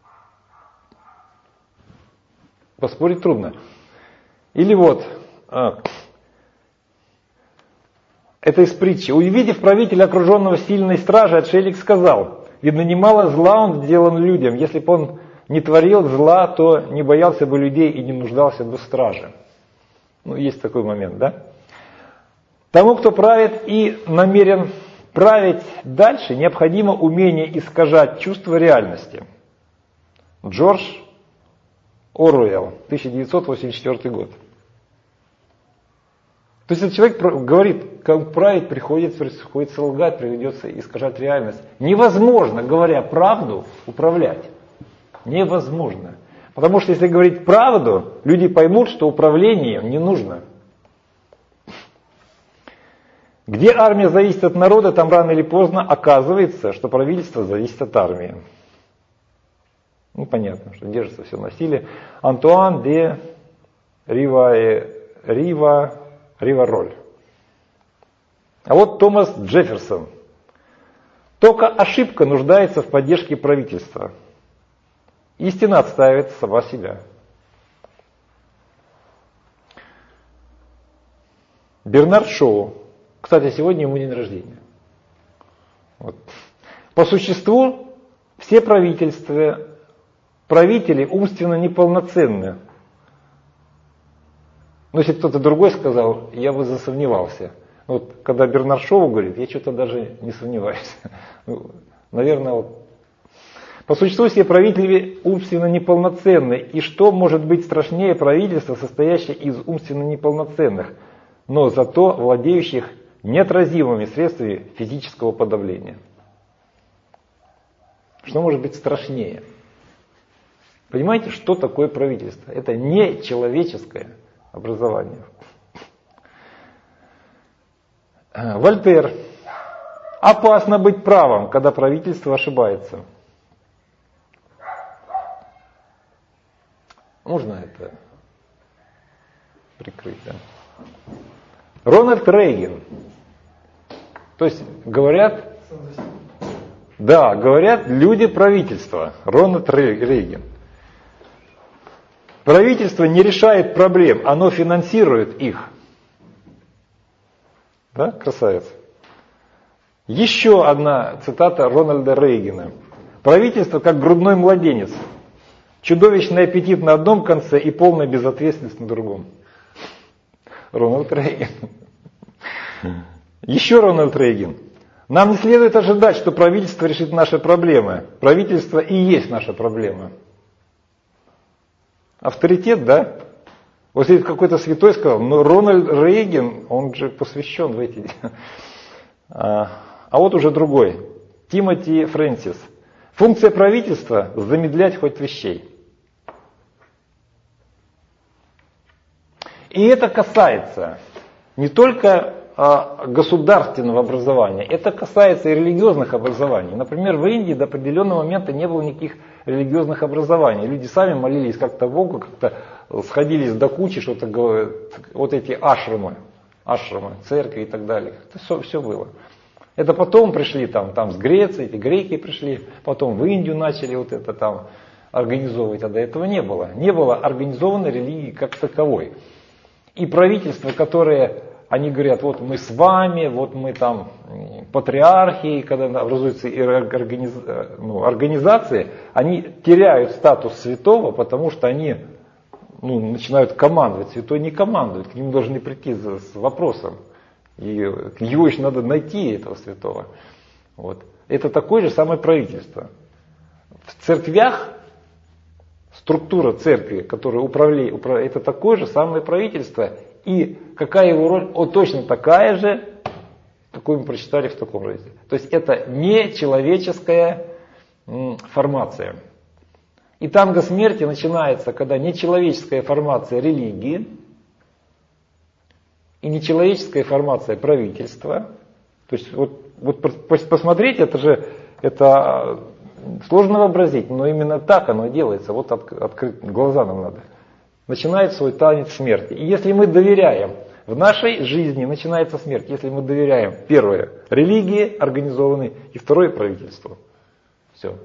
Поспорить трудно. Или вот, а, это из притчи. Увидев правителя, окруженного сильной стражей, отшельник сказал: видно, немало зла он сделан людям. Если бы он не творил зла, то не боялся бы людей и не нуждался бы в страже. Ну, есть такой момент, да? Тому, кто правит и намерен править дальше, необходимо умение искажать чувство реальности. Джордж Оруэлл, тысяча девятьсот восемьдесят четвёртый год. То есть этот человек говорит, как править, приходится, приходится лгать, придется искажать реальность. Невозможно, говоря правду, управлять. Невозможно. Потому что если говорить правду, люди поймут, что управление не нужно. Где армия зависит от народа, там рано или поздно оказывается, что правительство зависит от армии. Ну, понятно, что держится все на силе. Антуан де Рива, Рива, Ривароль. А вот Томас Джефферсон. Только ошибка нуждается в поддержке правительства. Истина отстаивает сама себя. Бернард Шоу. Кстати, сегодня ему день рождения. Вот. По существу все правительства, правители умственно неполноценны. Но если кто-то другой сказал, я бы засомневался. Вот когда Бернард Шоу говорит, я что-то даже не сомневаюсь. Ну, наверное, вот. По существу все правители умственно неполноценны. И что может быть страшнее правительства, состоящее из умственно неполноценных, но зато владеющих неотразимыми средствами физического подавления? Что может быть страшнее? Понимаете, что такое правительство? Это не человеческое образование. Вольтер. Опасно быть правым, когда правительство ошибается. Можно это прикрыть, да? Рональд Рейган. То есть говорят, да, говорят люди правительства. Рональд Рейган. Правительство не решает проблем, оно финансирует их. Да, красавец. Еще одна цитата Рональда Рейгана. Правительство как грудной младенец. Чудовищный аппетит на одном конце и полная безответственность на другом. Рональд Рейган. Еще Рональд Рейган. Нам не следует ожидать, что правительство решит наши проблемы. Правительство и есть наша проблема. Авторитет, да? Вот если какой-то святой сказал, но Рональд Рейган, он же посвящен в эти... А, а вот уже другой. Тимоти Фрэнсис. Функция правительства – замедлять ход вещей. И это касается не только а, государственного образования, это касается и религиозных образований. Например, в Индии до определенного момента не было никаких религиозных образований. Люди сами молились как-то Богу, как-то сходились до кучи, что-то говорят, вот эти ашрамы, ашрамы, церкви и так далее. Это все, все было. Это потом пришли там, там с Греции, эти греки пришли, потом в Индию начали вот это там организовывать, а до этого не было. Не было организованной религии как таковой. И правительства, которые, они говорят, вот мы с вами, вот мы там патриархи, когда образуются организ... ну, организации, они теряют статус святого, потому что они ну, начинают командовать. Святой не командует, к нему должны прийти с вопросом. И его еще надо найти, этого святого. Вот. Это такое же самое правительство. В церквях структура церкви, которая управляет, это такое же самое правительство. И какая его роль? О, точно такая же, какую мы прочитали в таком разделе. То есть это не человеческая м, формация. И танго смерти начинается, когда нечеловеческая формация религии и нечеловеческая формация правительства. То есть вот, вот посмотрите, это же это сложно вообразить, но именно так оно делается. Вот от, открыть глаза нам надо. Начинает свой танец смерти. И если мы доверяем, в нашей жизни начинается смерть, если мы доверяем, первое, религии организованной, и второе, правительству. Все.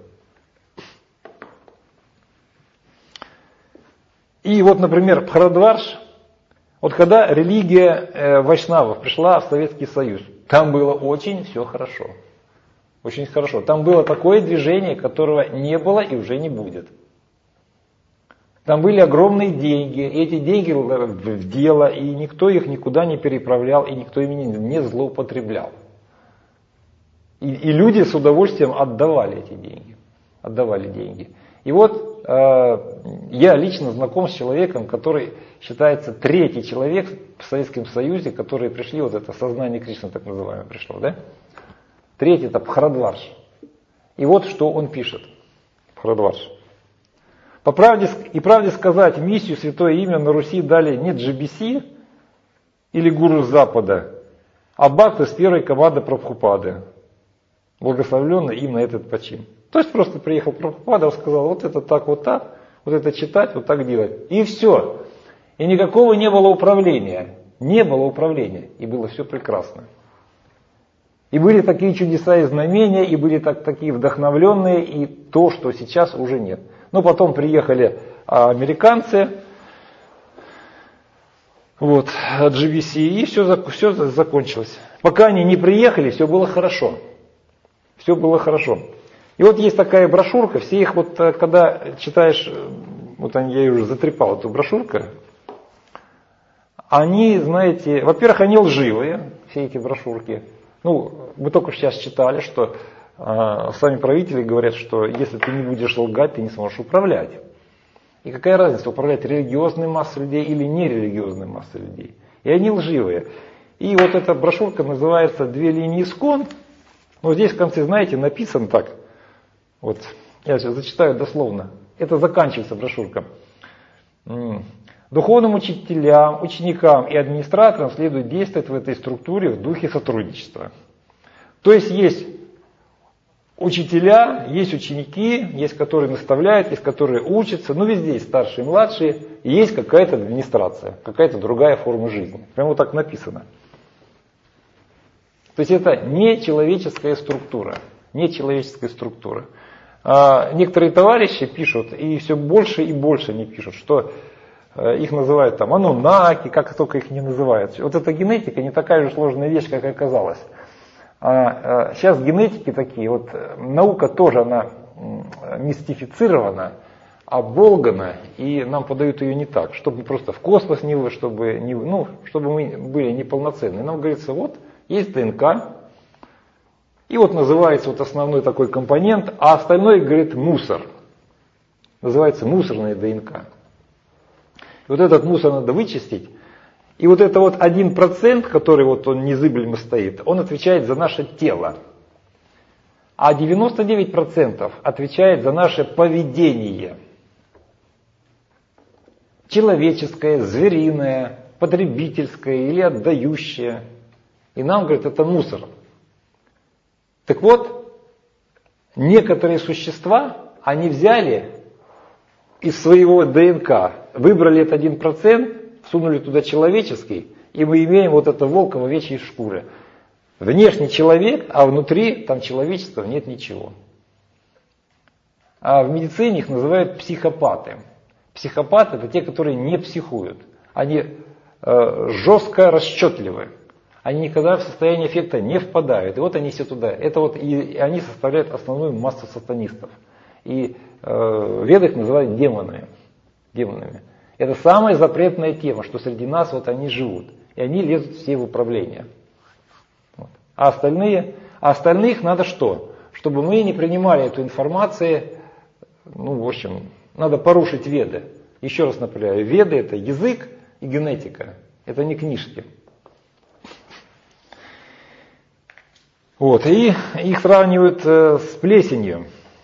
И вот, например, Бхарадвадж, вот когда религия э, вайшнавов пришла в Советский Союз, там было очень все хорошо. Очень хорошо. Там было такое движение, которого не было и уже не будет. Там были огромные деньги, и эти деньги в дело, и никто их никуда не переправлял, и никто ими не злоупотреблял. И, и люди с удовольствием отдавали эти деньги. Отдавали деньги. И вот э, я лично знаком с человеком, который считается третий человек в Советском Союзе, которые пришли, вот это сознание Кришны так называемое пришло, да? Третий это Бхарадвадж. И вот что он пишет, Бхарадвадж. По правде и правде сказать, миссию Святое Имя на Руси дали не джи би си или гуру Запада, а бхакты с первой команды Прабхупады, благословленный им на этот почин. То есть просто приехал Прабхупада, сказал, вот это так, вот так, вот это читать, вот так делать. И все. И никакого не было управления. Не было управления. И было все прекрасно. И были такие чудеса и знамения, и были так, такие вдохновленные, и то, что сейчас уже нет. Но потом приехали американцы, вот, джи би си, и все, все закончилось. Пока они не приехали, все было хорошо. Все было хорошо. И вот есть такая брошюрка, все их вот, когда читаешь, вот я ее уже затрепал, эту брошюрку, они, знаете, во-первых, они лживые, все эти брошюрки. Ну, мы только сейчас читали, что э, сами правители говорят, что если ты не будешь лгать, ты не сможешь управлять. И какая разница, управлять религиозной массой людей или нерелигиозной массой людей. И они лживые. И вот эта брошюрка называется «Две линии искон». Но здесь в конце, знаете, написано так. Вот, я сейчас зачитаю дословно. Это заканчивается брошюрка. Духовным учителям, ученикам и администраторам следует действовать в этой структуре в духе сотрудничества. То есть есть учителя, есть ученики, есть которые наставляют, есть которые учатся, но везде есть старшие и младшие, и есть какая-то администрация, какая-то другая форма жизни. Прямо вот так написано. То есть это не человеческая структура, не человеческая структура. А некоторые товарищи пишут, и все больше и больше они пишут, что их называют там анунаки, как только их не называют. Вот эта генетика не такая же сложная вещь, как оказалось. А сейчас генетики такие, вот наука тоже она мистифицирована, оболгана, и нам подают ее не так, чтобы просто в космос не вы, чтобы, не, ну, чтобы мы были неполноценны. Нам говорится, вот есть ДНК, и вот называется вот основной такой компонент, а остальное, говорит, мусор. Называется мусорная ДНК. И вот этот мусор надо вычистить. И вот это вот один процент, который вот он незыблемо стоит, он отвечает за наше тело. А девяносто девять процентов отвечает за наше поведение. Человеческое, звериное, потребительское или отдающее. И нам, говорят, это мусор. Так вот, некоторые существа, они взяли из своего ДНК, выбрали этот один процент, сунули туда человеческий, и мы имеем вот это волка в овечьей шкуре. Внешний человек, а внутри там человечества нет ничего. А в медицине их называют психопаты. Психопаты это те, которые не психуют. Они э, жестко расчетливы. Они никогда в состояние эффекта не впадают. И вот они все туда. Это вот и, и они составляют основную массу сатанистов. И э, в ведах называют демонами. демонами. Это самая запретная тема, что среди нас вот они живут. И они лезут все в управление. Вот. А, остальные, а остальных надо что? Чтобы мы не принимали эту информацию, ну, в общем, надо порушить веды. Еще раз напоминаю, веды это язык и генетика. Это не книжки. Вот, и их сравнивают э, с плесенью.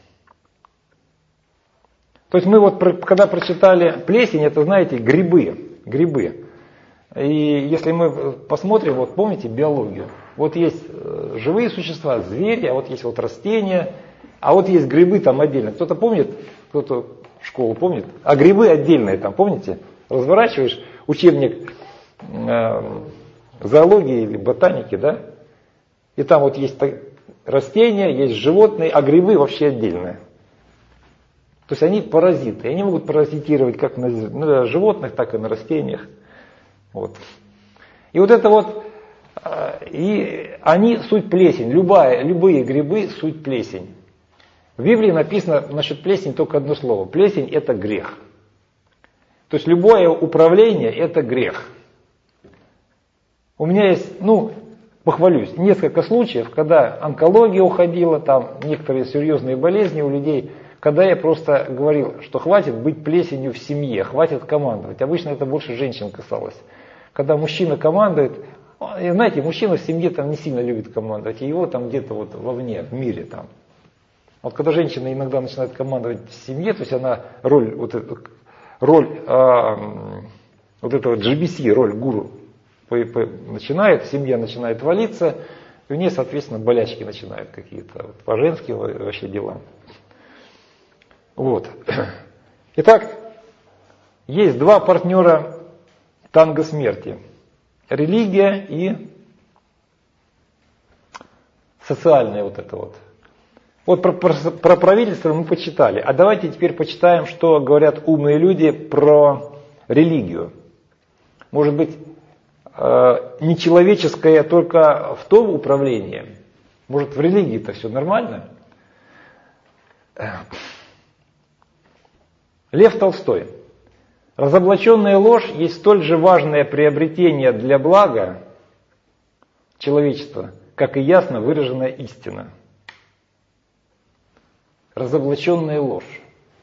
То есть мы вот, когда прочитали плесень, это, знаете, грибы, грибы. И если мы посмотрим, вот помните биологию, вот есть э, живые существа, звери, а вот есть вот растения, а вот есть грибы там отдельно. Кто-то помнит, кто-то школу помнит, а грибы отдельные там, помните? Разворачиваешь учебник э, зоологии или ботаники, да? И там вот есть растения, есть животные, а грибы вообще отдельные. То есть они паразиты. Они могут паразитировать как на, на животных, так и на растениях. Вот. И вот это вот, и они суть плесень. Любая, любые грибы суть плесень. В Библии написано насчет плесени только одно слово. Плесень это грех. То есть любое управление это грех. У меня есть, ну, похвалюсь, несколько случаев, когда онкология уходила, там некоторые серьезные болезни у людей, когда я просто говорил, что хватит быть плесенью в семье, хватит командовать. Обычно это больше женщин касалось. Когда мужчина командует, и знаете, мужчина в семье там не сильно любит командовать, и его там где-то вот вовне, в мире там. Вот когда женщина иногда начинает командовать в семье, то есть она роль, вот эту, роль а, вот этого джи би си, роль гуру, начинает, семья начинает валиться, и у нее, соответственно, болячки начинают какие-то, вот, по-женски вообще дела. Вот. Итак, есть два партнера танго смерти. Религия и социальное вот это вот. Вот про, про, про правительство мы почитали. А давайте теперь почитаем, что говорят умные люди про религию. Может быть, нечеловеческое только в том управлении. Может, в религии-то все нормально? Лев Толстой. Разоблаченная ложь есть столь же важное приобретение для блага человечества, как и ясно выраженная истина. Разоблаченная ложь.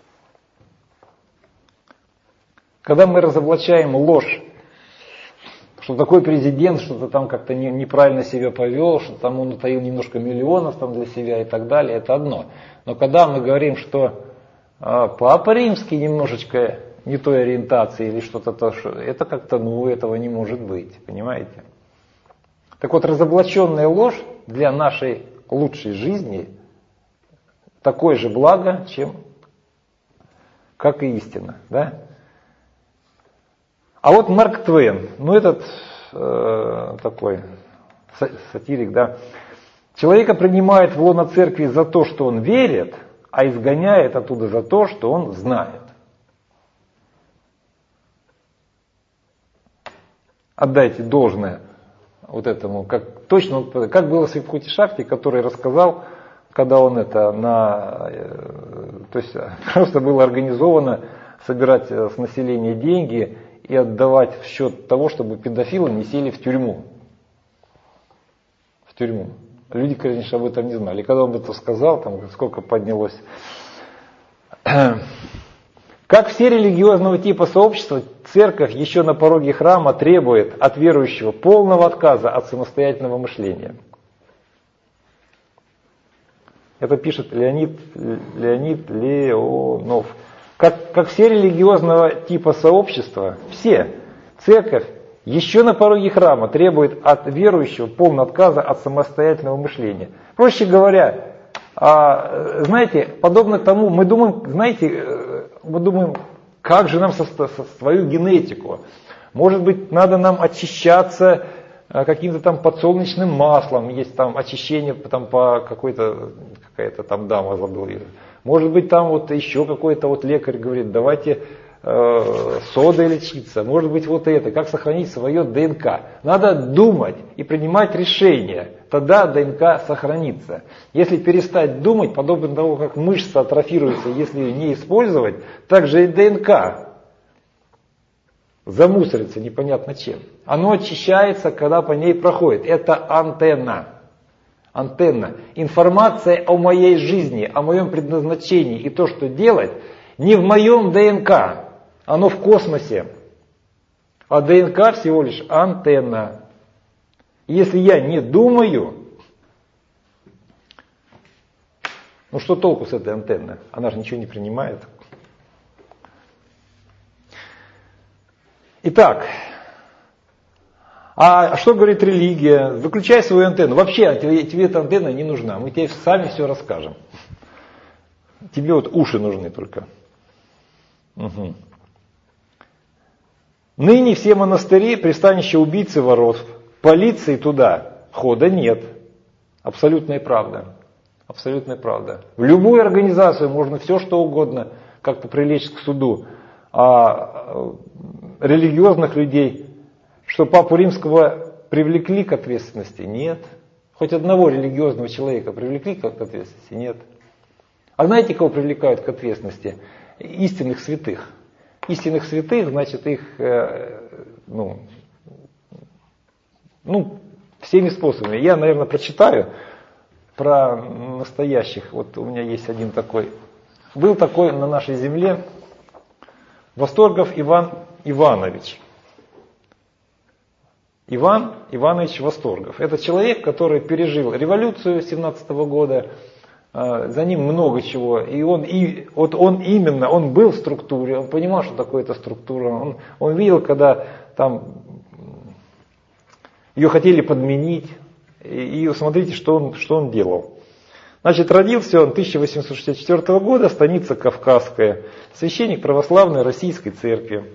Когда мы разоблачаем ложь, что такой президент что-то там как-то не, неправильно себя повел, что там он утаил немножко миллионов там для себя и так далее, это одно. Но когда мы говорим, что э, Папа Римский немножечко не той ориентации или что-то, то, что, это как-то, ну, этого не может быть, понимаете? Так вот, разоблаченная ложь для нашей лучшей жизни такое же благо, чем, как и истина, да? А вот Марк Твен, ну этот э, такой сатирик, да, человека принимает в лоно церкви за то, что он верит, а изгоняет оттуда за то, что он знает. Отдайте должное вот этому, как точно, как было с Випхути Шакти, который рассказал, когда он это на, то есть просто было организовано собирать с населения деньги и отдавать в счет того, чтобы педофилы не сели в тюрьму. В тюрьму. Люди, конечно, об этом не знали. И когда он это сказал, там сколько поднялось. Как все религиозного типа сообщества, церковь еще на пороге храма требует от верующего полного отказа от самостоятельного мышления. Это пишет Леонид, Леонид Леонов. Как, как все религиозного типа сообщества, все, церковь еще на пороге храма требует от верующего полного отказа от самостоятельного мышления. Проще говоря, а, знаете, подобно тому, мы думаем, знаете, мы думаем, как же нам со, со, свою генетику? Может быть, надо нам очищаться каким-то там подсолнечным маслом, есть там очищение там, по какой-то, какая-то там дама, забыл ее. Может быть, там вот еще какой-то вот лекарь говорит, давайте э, содой лечиться. Может быть, вот это, как сохранить свое ДНК. Надо думать и принимать решения, тогда ДНК сохранится. Если перестать думать, подобно тому, как мышца атрофируется, если ее не использовать, так же и ДНК замусорится непонятно чем. Оно очищается, когда по ней проходит. Это антенна. Антенна. Информация о моей жизни, о моем предназначении и то, что делать, не в моем ДНК. Оно в космосе. А ДНК всего лишь антенна. Если я не думаю, ну что толку с этой антенны? Она же ничего не принимает. Итак, а что говорит религия? Выключай свою антенну. Вообще тебе, тебе эта антенна не нужна. Мы тебе сами все расскажем. Тебе вот уши нужны только. Угу. Ныне все монастыри пристанище убийц и воров. Полиции туда хода нет. Абсолютная правда. Абсолютная правда. В любую организацию можно все что угодно, как-то привлечь к суду. А религиозных людей, что Папу Римского привлекли к ответственности? Нет. Хоть одного религиозного человека привлекли к ответственности? Нет. А знаете, кого привлекают к ответственности? Истинных святых. Истинных святых, значит, их э, ну, ну, всеми способами. Я, наверное, прочитаю про настоящих. Вот у меня есть один такой. Был такой на нашей земле Восторгов Иван Иванович. Иван Иванович Восторгов. Это человек, который пережил революцию семнадцатого года. За ним много чего. И он, и, вот он именно, он был в структуре, он понимал, что такое эта структура. Он, он видел, когда там ее хотели подменить. И, и смотрите, что он, что он делал. Значит, родился он тысяча восемьсот шестьдесят четвёртого года, станица Кавказская, священник православной российской церкви.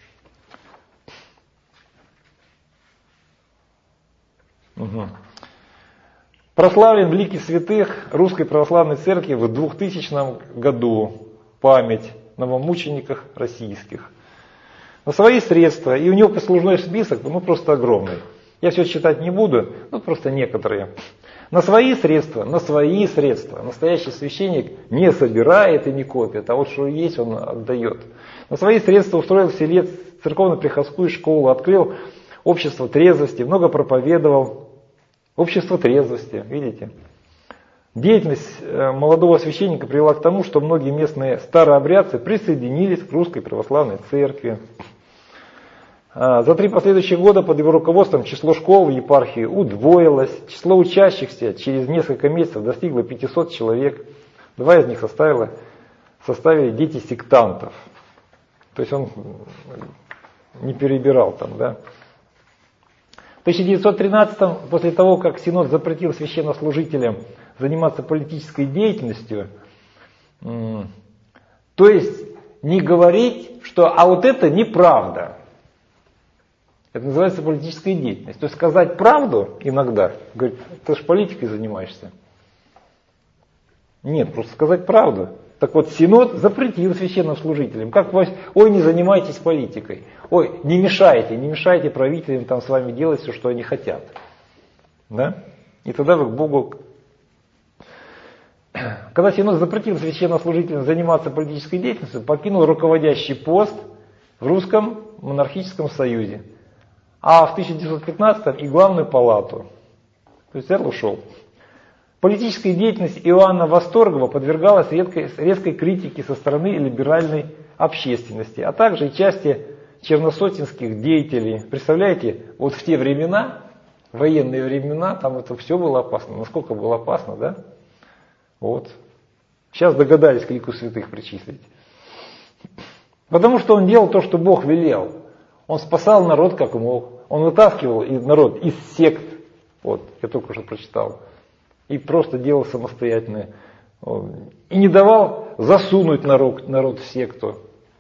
Угу. Прославлен в лике святых Русской Православной Церкви в двухтысячном году. Память новомучениках российских. На свои средства, и у него послужной список, ну просто огромный. Я все читать не буду, ну просто некоторые. На свои средства, на свои средства. Настоящий священник не собирает и не копит, а вот что есть, он отдает. На свои средства устроил в селе церковно-приходскую школу, открыл общество трезвости, много проповедовал. Общество трезвости, видите. Деятельность молодого священника привела к тому, что многие местные старообрядцы присоединились к Русской Православной Церкви. За три последующих года под его руководством число школ в епархии удвоилось. Число учащихся через несколько месяцев достигло пятисот человек. Два из них составило, составили дети сектантов. То есть он не перебирал там, да. В тысяча девятьсот тринадцатом, после того, как Синод запретил священнослужителям заниматься политической деятельностью, то есть не говорить, что а вот это неправда. Это называется политическая деятельность. То есть сказать правду иногда, говорит, ты же политикой занимаешься. Нет, просто сказать правду. Так вот, Синод запретил священнослужителям. Как вы, ой, не занимайтесь политикой. Ой, не мешайте, не мешайте правителям там с вами делать все, что они хотят. Да? И тогда вы к Богу... Когда Синод запретил священнослужителям заниматься политической деятельностью, покинул руководящий пост в Русском монархическом союзе. А в тысяча девятьсот пятнадцатом и главную палату. То есть взял, ушел. Политическая деятельность Иоанна Восторгова подвергалась редкой, резкой критике со стороны либеральной общественности, а также и части черносотенских деятелей. Представляете, вот в те времена, военные времена, там это все было опасно. Насколько было опасно, да? Вот. Сейчас догадались к лику святых причислить. Потому что он делал то, что Бог велел. Он спасал народ как мог. Он вытаскивал народ из сект. Вот, я только что прочитал. И просто делал самостоятельно. И не давал засунуть народ, народ в секту.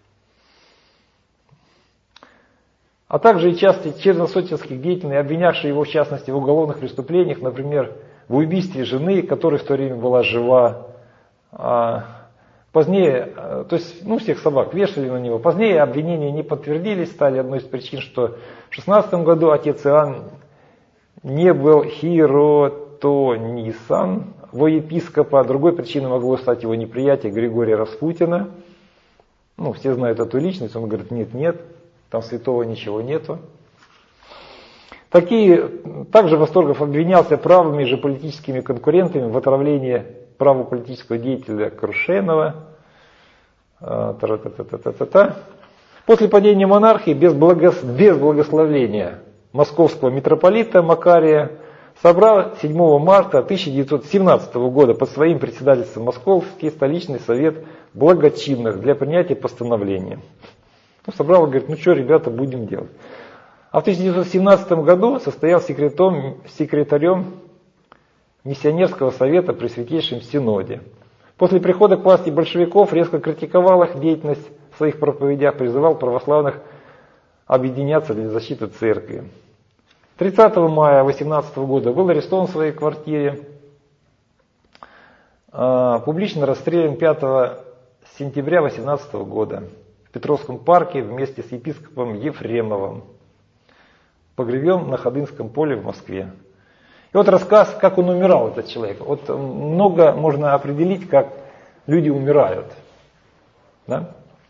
А также и части черносотенских деятелей, обвинявшие его в частности в уголовных преступлениях, например, в убийстве жены, которая в то время была жива. А позднее, то есть, ну, всех собак вешали на него. Позднее обвинения не подтвердились, стали одной из причин, что в шестнадцатом году отец Иоанн не был хиротонисан во епископа. Другой причиной могло стать его неприятие Григория Распутина. Ну, все знают эту личность, он говорит, нет, нет, там святого ничего нету. Такие, также Восторгов обвинялся правыми же политическими конкурентами в отравлении права политического деятеля Крушенова. Та-та-та-та-та-та. После падения монархии без, благос... без благословения московского митрополита Макария собрал седьмого марта тысяча девятьсот семнадцатого года под своим председательством Московский столичный совет благочинных для принятия постановления. Ну, собрал и говорит, ну что, ребята, будем делать. А в тысяча девятьсот семнадцатом году состоял секретарем, секретарем миссионерского совета при Святейшем Синоде. После прихода к власти большевиков резко критиковал их деятельность в своих проповедях, призывал православных объединяться для защиты церкви. тридцатого мая тысяча девятьсот восемнадцатого года был арестован в своей квартире, публично расстрелян пятого сентября тысяча девятьсот восемнадцатого года в Петровском парке вместе с епископом Ефремовым, погребен на Ходынском поле в Москве. И вот рассказ, как он умирал, этот человек. Вот много можно определить, как люди умирают. Да?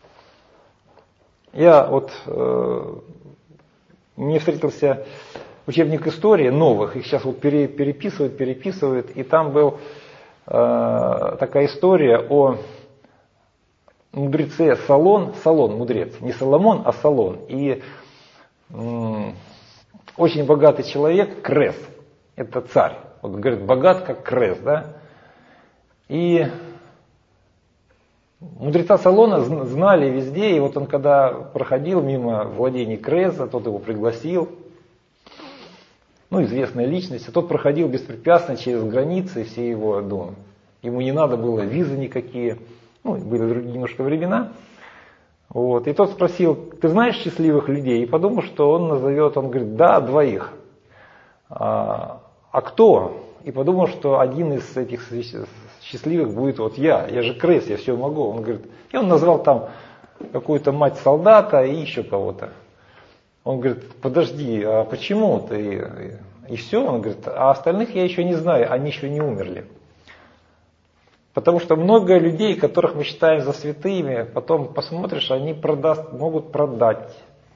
Я вот, э, мне встретился учебник истории новых, их сейчас вот пере, переписывают, переписывают, и там был э, такая история о мудреце Солон, Солон, мудрец, не Соломон, а Солон, и э, очень богатый человек, Крес, это царь, вот говорит, богат как Крес, да, и мудреца Солона знали везде, и вот он когда проходил мимо владений Креса, тот его пригласил, ну, известная личность, а тот проходил беспрепятственно через границы, все его, ну, ему не надо было визы никакие, ну, были другие немножко времена. Вот. И тот спросил, ты знаешь счастливых людей? И подумал, что он назовет, он говорит, да, двоих. А, а кто? И подумал, что один из этих счастливых будет вот я, я же Крес, я все могу. Он говорит, и он назвал там какую-то мать солдата и еще кого-то. Он говорит, подожди, а почему ты? И все, он говорит, а остальных я еще не знаю, они еще не умерли. Потому что много людей, которых мы считаем за святыми, потом посмотришь, они продаст, могут продать.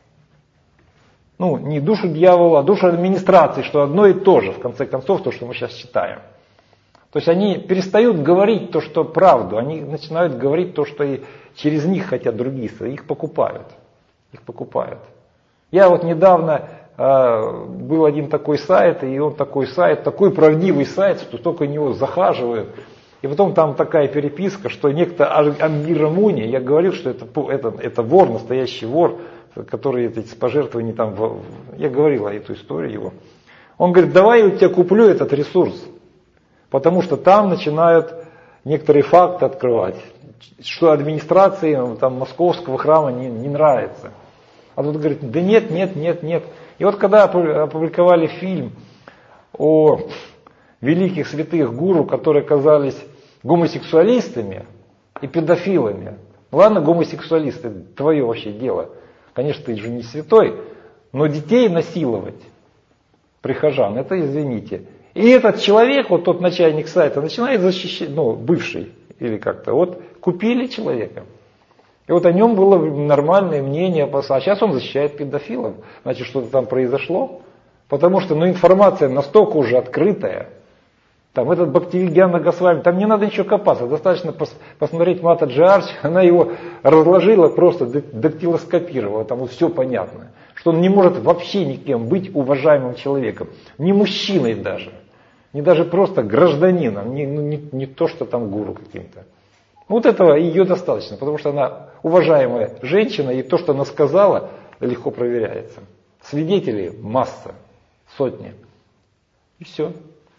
Ну, не душу дьявола, а душу администрации, что одно и то же, в конце концов, то, что мы сейчас читаем. То есть они перестают говорить то, что правду, они начинают говорить то, что и через них хотят другие, их покупают. Их покупают. Я вот недавно, э, был один такой сайт, и он такой сайт, такой правдивый сайт, что только в него захаживают. И потом там такая переписка, что некто Амгир Амуни, я говорил, что это, это, это вор, настоящий вор, который эти пожертвования там, я говорил о эту историю его. Он говорит, давай я у тебя куплю этот ресурс, потому что там начинают некоторые факты открывать, что администрации там, московского храма не, не нравится. А тут говорит, да нет, нет, нет, нет. И вот когда опубликовали фильм о великих святых гуру, которые оказались гомосексуалистами и педофилами. Ладно, гомосексуалисты, твое вообще дело. Конечно, ты же не святой, но детей насиловать, прихожан, это извините. И этот человек, вот тот начальник сайта, начинает защищать, ну, бывший или как-то, вот купили человека. И вот о нем было нормальное мнение, а сейчас он защищает педофилов. Значит, что-то там произошло. Потому что, ну, информация настолько уже открытая. Там этот Бхактивигьяна Госвами, там не надо ничего копаться, достаточно пос, посмотреть Матаджи Арчи, она его разложила, просто дактилоскопировала, там вот все понятно. Что он не может вообще никем быть уважаемым человеком, не мужчиной даже, не даже просто гражданином, не, ну, не, не то, что там гуру каким-то. Вот этого ее достаточно, потому что она уважаемая женщина, и то, что она сказала, легко проверяется. Свидетелей масса, сотни. И все.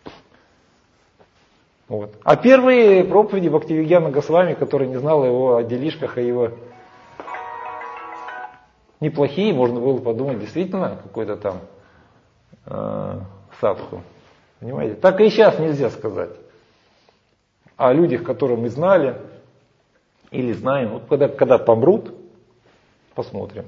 Вот. А первые проповеди Бхактивигьяна Госвами, который не знал его о делишках, о его неплохие, можно было подумать, действительно, какой-то там э, садху. Понимаете? Так и сейчас нельзя сказать о людях, которые мы знали или знаем. Вот когда, когда помрут, посмотрим.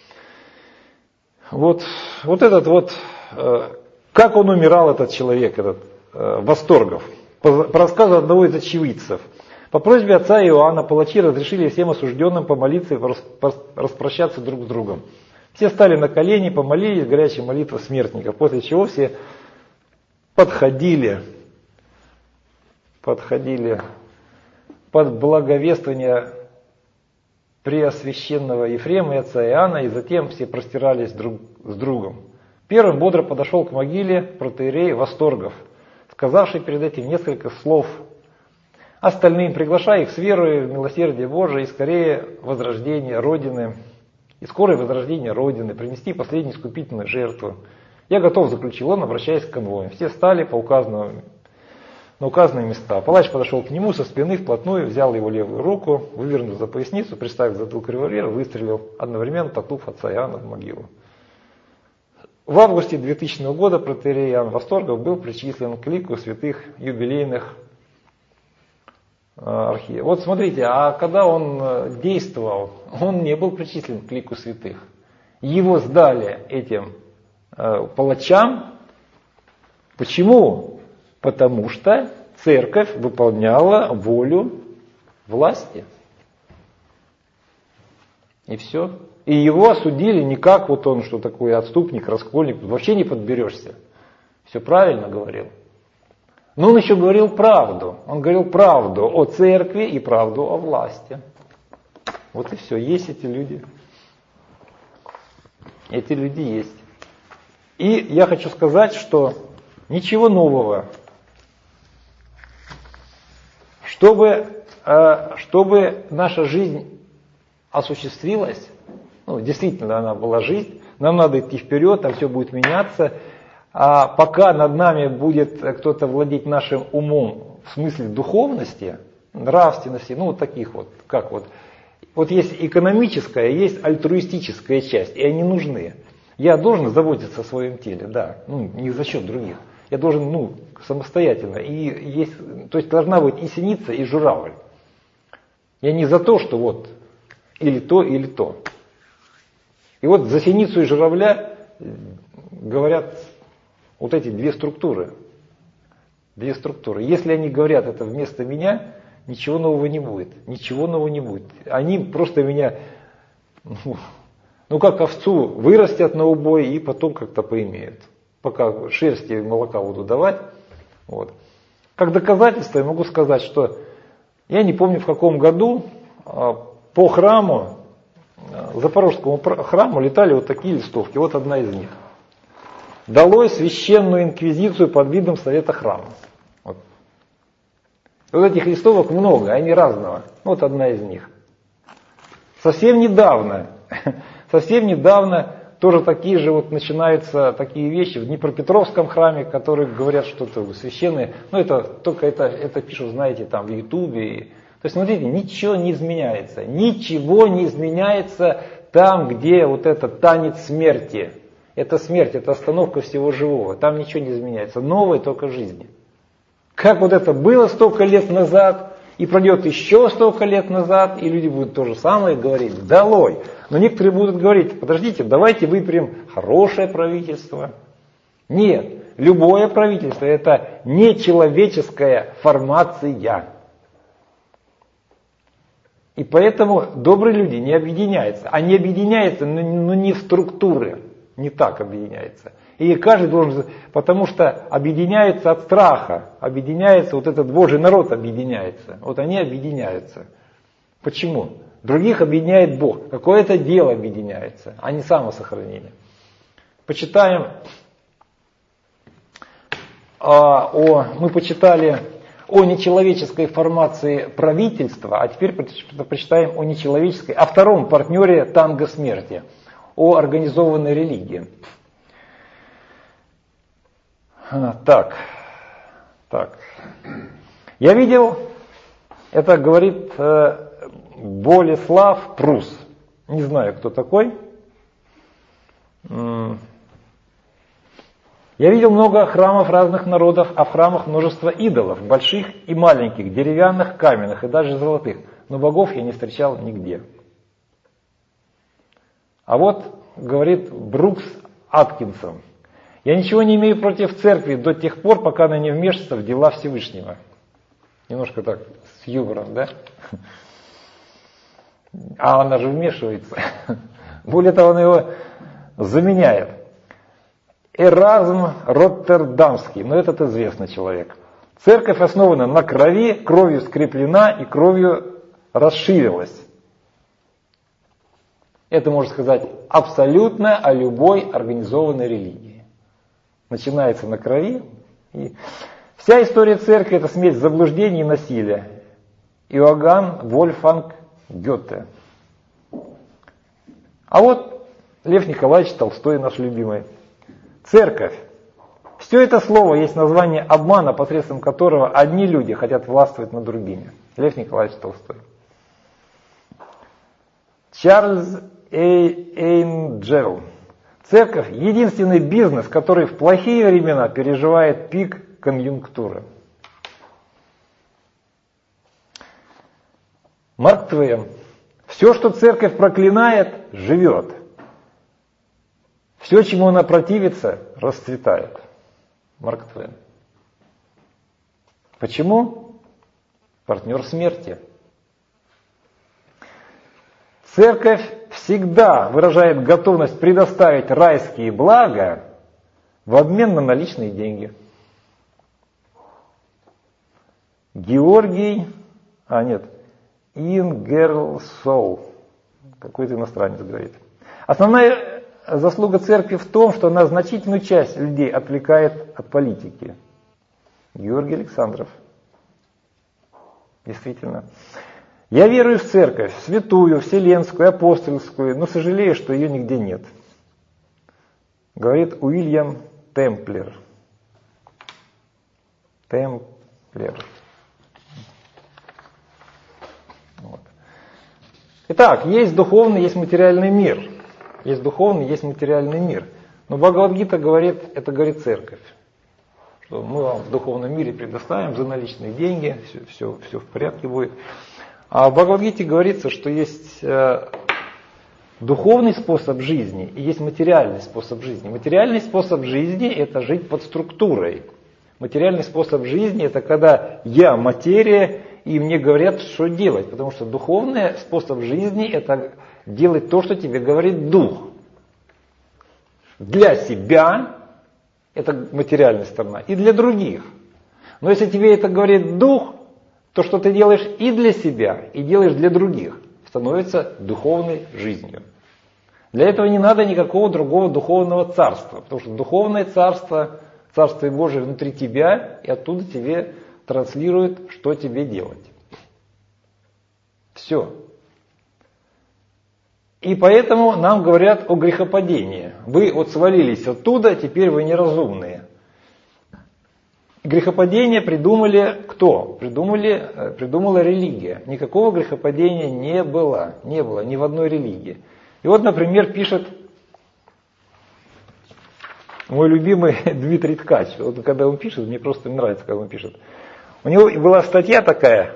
Вот, вот этот вот, э, как он умирал, этот человек, этот э, Восторгов. По, по рассказу одного из очевидцев. По просьбе отца Иоанна палачи разрешили всем осужденным помолиться и распрощаться друг с другом. Все стали на колени, помолились, горячей молитвой смертников, после чего все подходили, подходили под благовествование преосвященного Ефрема и отца Иоанна, и затем все простирались друг с другом. Первым бодро подошел к могиле протоиерей Восторгов, сказавший перед этим несколько слов остальным, приглашая их с верой в милосердие Божие и скорее возрождение Родины, и скорое возрождение Родины, принести последнюю искупительную жертву. Я готов, заключил он, обращаясь к конвоям. Все стали по указанному, на указанные места. Палач подошел к нему со спины вплотную, взял его левую руку, вывернул за поясницу, приставив затылок револьвера, выстрелил, одновременно толкнув отца Иоанна в могилу. В августе двухтысячного года протоиерей Иоанн Восторгов был причислен к лику святых юбилейных архиереев. Вот смотрите, а когда он действовал, он не был причислен к лику святых. Его сдали этим э, палачам. Почему? Потому что церковь выполняла волю власти. И все. И его осудили не как вот он, что такое отступник, раскольник, вообще не подберешься. Все правильно говорил. Но он еще говорил правду. Он говорил правду о церкви и правду о власти. Вот и все. Есть эти люди. Эти люди есть. И я хочу сказать, что ничего нового. Чтобы, чтобы наша жизнь осуществилась, ну, действительно она была жизнь, нам надо идти вперед, там все будет меняться. А пока над нами будет кто-то владеть нашим умом в смысле духовности, нравственности, ну вот таких вот, как вот. Вот есть экономическая, есть альтруистическая часть, и они нужны. Я должен заботиться о своем теле, да, ну, не за счет других. Я должен, ну, самостоятельно. И есть, то есть должна быть и синица, и журавль. Я не за то, что вот или то, или то. И вот за синицу и журавля говорят вот эти две структуры. Две структуры. Если они говорят это вместо меня, ничего нового не будет. Ничего нового не будет. Они просто меня, ну, ну как овцу вырастят на убой и потом как-то поимеют. Пока шерсти и молока буду давать. Вот. Как доказательство я могу сказать, что я не помню в каком году по храму, Запорожскому храму летали вот такие листовки. Вот одна из них. Долой священную инквизицию под видом совета храма. Вот. Вот этих листовок много, они разного. Вот одна из них. Совсем недавно, совсем недавно тоже такие же вот начинаются такие вещи в Днепропетровском храме, которые говорят что-то священное. Но это только это, это пишут, знаете, там в Ютубе. То есть, смотрите, ничего не изменяется. Ничего не изменяется там, где вот этот танец смерти. Это смерть, это остановка всего живого. Там ничего не изменяется. Новое только в жизни. Как вот это было столько лет назад, и пройдет еще столько лет назад, и люди будут то же самое говорить. Долой. Но некоторые будут говорить, подождите, давайте выберем хорошее правительство. Нет, любое правительство это нечеловеческая формация. И поэтому добрые люди не объединяются. Они объединяются, но не в структуры. Не так объединяется. И каждый должен, потому что объединяется от страха, объединяется, вот этот Божий народ объединяется. Вот они объединяются. Почему? Других объединяет Бог. Какое-то дело объединяется, а не самосохранение. Почитаем, а, о, мы почитали о нечеловеческой формации правительства, а теперь почитаем о нечеловеческой, о втором партнере танго смерти. О организованной религии. А, так, так. Я видел, это говорит э, Болеслав Прус. Не знаю, кто такой. Я видел много храмов разных народов, а в храмах множество идолов, больших и маленьких, деревянных, каменных и даже золотых. Но богов я не встречал нигде. А вот, говорит Брукс Аткинсон, я ничего не имею против церкви до тех пор, пока она не вмешивается в дела Всевышнего. Немножко так, с юмором, да? А она же вмешивается. Более того, она его заменяет. Эразм Роттердамский, но этот известный человек. Церковь основана на крови, кровью скреплена и кровью расширилась. Это можно сказать абсолютно о любой организованной религии. Начинается на крови. И вся история церкви – это смесь заблуждений и насилия. Иоганн Вольфганг Гёте. А вот Лев Николаевич Толстой, наш любимый. Церковь. Все это слово есть название обмана, посредством которого одни люди хотят властвовать над другими. Лев Николаевич Толстой. Чарльз Эйнджел. Церковь – единственный бизнес, который в плохие времена переживает пик конъюнктуры. Марк Твен. Все, что церковь проклинает, живет. Все, чему она противится, расцветает. Марк Твен. Почему? Партнер смерти. Церковь всегда выражает готовность предоставить райские блага в обмен на наличные деньги. Георгий, а нет, Ингерсоу, какой-то иностранец говорит. Основная заслуга церкви в том, что она значительную часть людей отвлекает от политики. Георгий Александров. Действительно. Я верую в церковь, святую, вселенскую, апостольскую, но сожалею, что ее нигде нет. Говорит Уильям Темплер. Темплер. Вот. Итак, есть духовный, есть материальный мир. Есть духовный, есть материальный мир. Но Бхагавад-гита говорит, это говорит церковь, что мы вам в духовном мире предоставим за наличные деньги, все, все, все в порядке будет. А в Бхагавад-гите говорится, что есть э, духовный способ жизни и есть материальный способ жизни. Материальный способ жизни – это жить под структурой. Материальный способ жизни – это когда я материя, и мне говорят, что делать. Потому что духовный способ жизни – это делать то, что тебе говорит дух. Для себя – это материальная сторона, и для других. Но если тебе это говорит дух, то, что ты делаешь и для себя, и делаешь для других, становится духовной жизнью. Для этого не надо никакого другого духовного царства, потому что духовное царство, Царствие Божие внутри тебя, и оттуда тебе транслирует, что тебе делать. Все. И поэтому нам говорят о грехопадении. Вы вот свалились оттуда, теперь вы неразумные. Грехопадение придумали кто? Придумали, придумала религия. Никакого грехопадения не было. Не было ни в одной религии. И вот, например, пишет мой любимый Дмитрий Ткач. Вот когда он пишет, мне просто нравится, когда он пишет. У него была статья такая,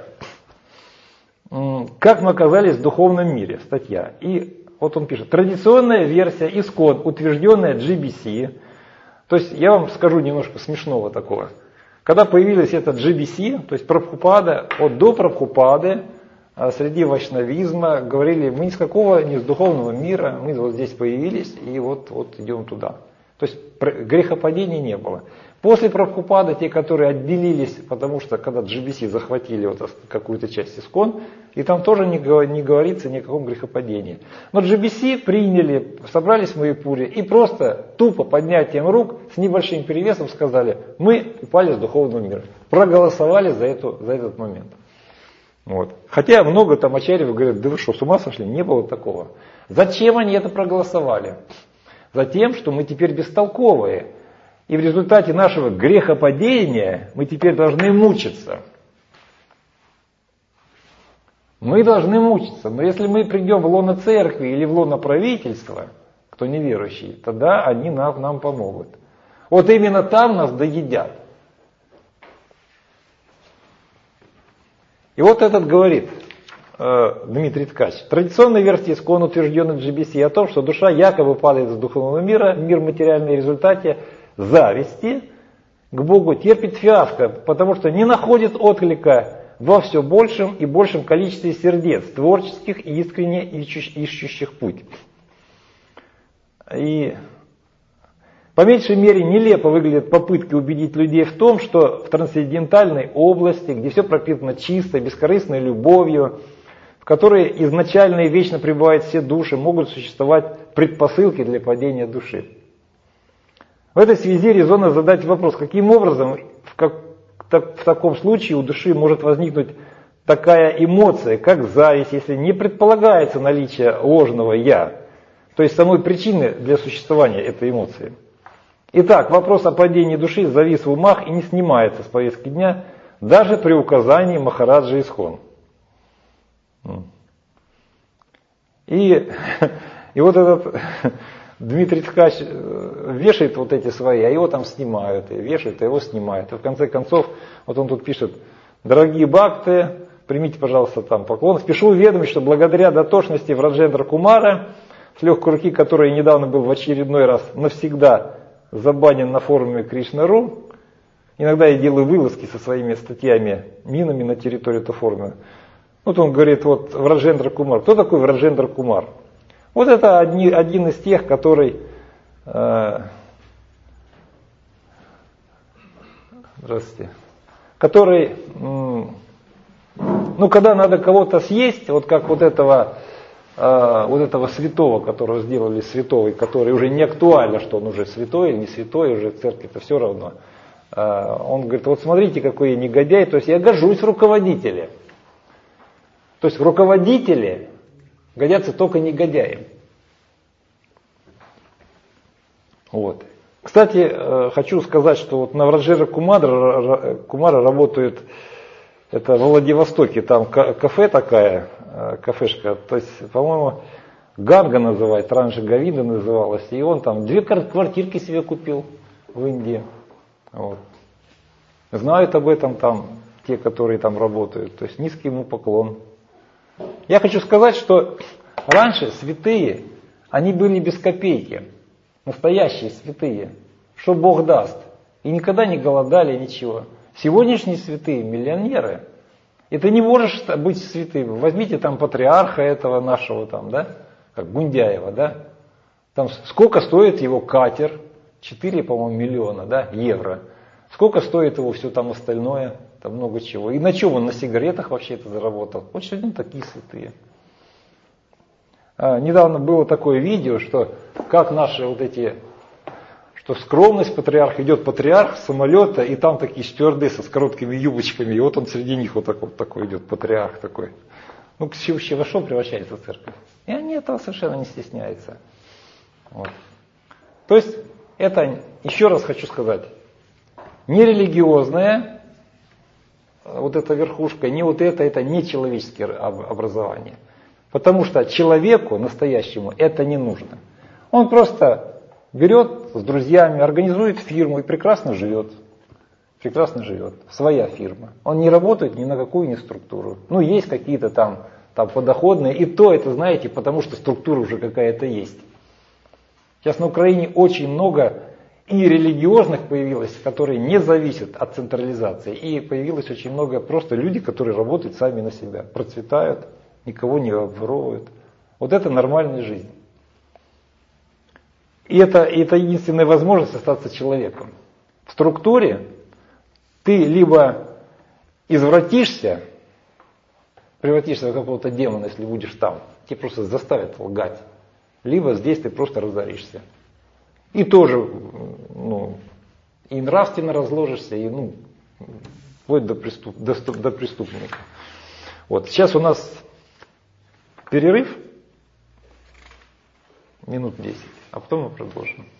как мы оказались в духовном мире. Статья. И вот он пишет. Традиционная версия ИСККОН, утвержденная джи би си. То есть я вам скажу немножко смешного такого. Когда появилась эта джи би си, то есть Прабхупада, вот до Прабхупады, среди вайшнавизма говорили, мы ни с какого, ни с духовного мира, мы вот здесь появились и вот, вот идем туда. То есть грехопадения не было. После Прабхупады, те, которые отделились, потому что когда джи би си захватили вот какую-то часть ИСККОН, и там тоже не, не говорится ни о каком грехопадении. Но джи би си приняли, собрались в Майяпуре и просто тупо поднятием рук с небольшим перевесом сказали, мы упали с духовного мира. Проголосовали за, эту, за этот момент. Вот. Хотя много там ачарьев говорят, да вы что, с ума сошли? Не было такого. Зачем они это проголосовали? Затем, что мы теперь бестолковые. И в результате нашего грехопадения мы теперь должны мучиться. Мы должны мучиться. Но если мы придем в лоно церкви или в лоно правительства, кто неверующий, тогда они нам, нам помогут. Вот именно там нас доедят. И вот этот говорит э, Дмитрий Ткач. Традиционная версия ИСККОН, утвержденная джи би си, о том, что душа якобы падает из духовного мира, мир материальный в результате зависти к Богу терпит фиаско, потому что не находит отклика во все большем и большем количестве сердец, творческих и искренне ищущих путь. И по меньшей мере нелепо выглядят попытки убедить людей в том, что в трансцендентальной области, где все пропитано чистой, бескорыстной любовью, в которой изначально и вечно пребывают все души, могут существовать предпосылки для падения души. В этой связи резонно задать вопрос, каким образом в, как, так, в таком случае у души может возникнуть такая эмоция, как зависть, если не предполагается наличие ложного «я», то есть самой причины для существования этой эмоции. Итак, вопрос о падении души завис в умах и не снимается с повестки дня даже при указании Махараджи Исхон. И, и вот этот Дмитрий Ткач вешает вот эти свои, а его там снимают, и вешают, а его снимают. И в конце концов, вот он тут пишет: «Дорогие бхакты, примите, пожалуйста, там поклон. Спешу уведомить, что благодаря дотошности Враджендра Кумара, с легкой руки, который недавно был в очередной раз навсегда забанен на форуме Кришна.ру, иногда я делаю вылазки со своими статьями, минами на территорию этого форума. Вот он говорит, вот Враджендра Кумар. Кто такой Враджендра Кумар? Вот это одни, один из тех, который... Э, здравствуйте. Который... М, ну, когда надо кого-то съесть, вот как вот этого... вот этого святого, которого сделали святой, который уже не актуально, что он уже святой или не святой, уже в церкви это все равно. Он говорит, вот смотрите, какой я негодяй, то есть я гожусь в руководителе. То есть руководители годятся только негодяям. Вот. Кстати, хочу сказать, что вот на Враджендра Кумара, Кумара работает, это во Владивостоке, там кафе такая, кафешка, то есть, по-моему, Ганга называется, раньше Говинда называлась, и он там две квартирки себе купил в Индии. Вот. Знают об этом там те, которые там работают, то есть низкий ему поклон. Я хочу сказать, что раньше святые, они были без копейки, настоящие святые, что Бог даст, и никогда не голодали, ничего. Сегодняшние святые миллионеры. И ты не можешь быть святым. Возьмите там патриарха этого нашего, там, да, как Гундяева, да. Там сколько стоит его катер? четыре, по-моему, миллиона, да, евро. Сколько стоит его все там остальное? Там много чего. И на чем он на сигаретах вообще это заработал? Вот сегодня такие святые. А, недавно было такое видео, что как наши вот эти... что скромность патриарха, идет патриарх с самолета, и там такие стюардессы с короткими юбочками, и вот он среди них вот, так, вот такой идет, патриарх такой. Ну, вообще во что превращается церковь? И они этого совершенно не стесняются. Вот. То есть, это, еще раз хочу сказать, не религиозная вот эта верхушка, не вот это, это не человеческое образование. Потому что человеку настоящему это не нужно. Он просто... берет с друзьями, организует фирму и прекрасно живет. Прекрасно живет. Своя фирма. Он не работает ни на какую ни структуру. Ну, есть какие-то там, там подоходные. И то это, знаете, потому что структура уже какая-то есть. Сейчас на Украине очень много и религиозных появилось, которые не зависят от централизации. И появилось очень много просто людей, которые работают сами на себя. Процветают, никого не обворовывают. Вот это нормальная жизнь. И это, это единственная возможность остаться человеком. В структуре ты либо извратишься, превратишься в какого-то демона, если будешь там, тебе просто заставят лгать, либо здесь ты просто разоришься. И тоже, ну, и нравственно разложишься, и, ну, вплоть до, преступ, до, до преступника. Вот, сейчас у нас перерыв, минут десять. А потом мы продолжим.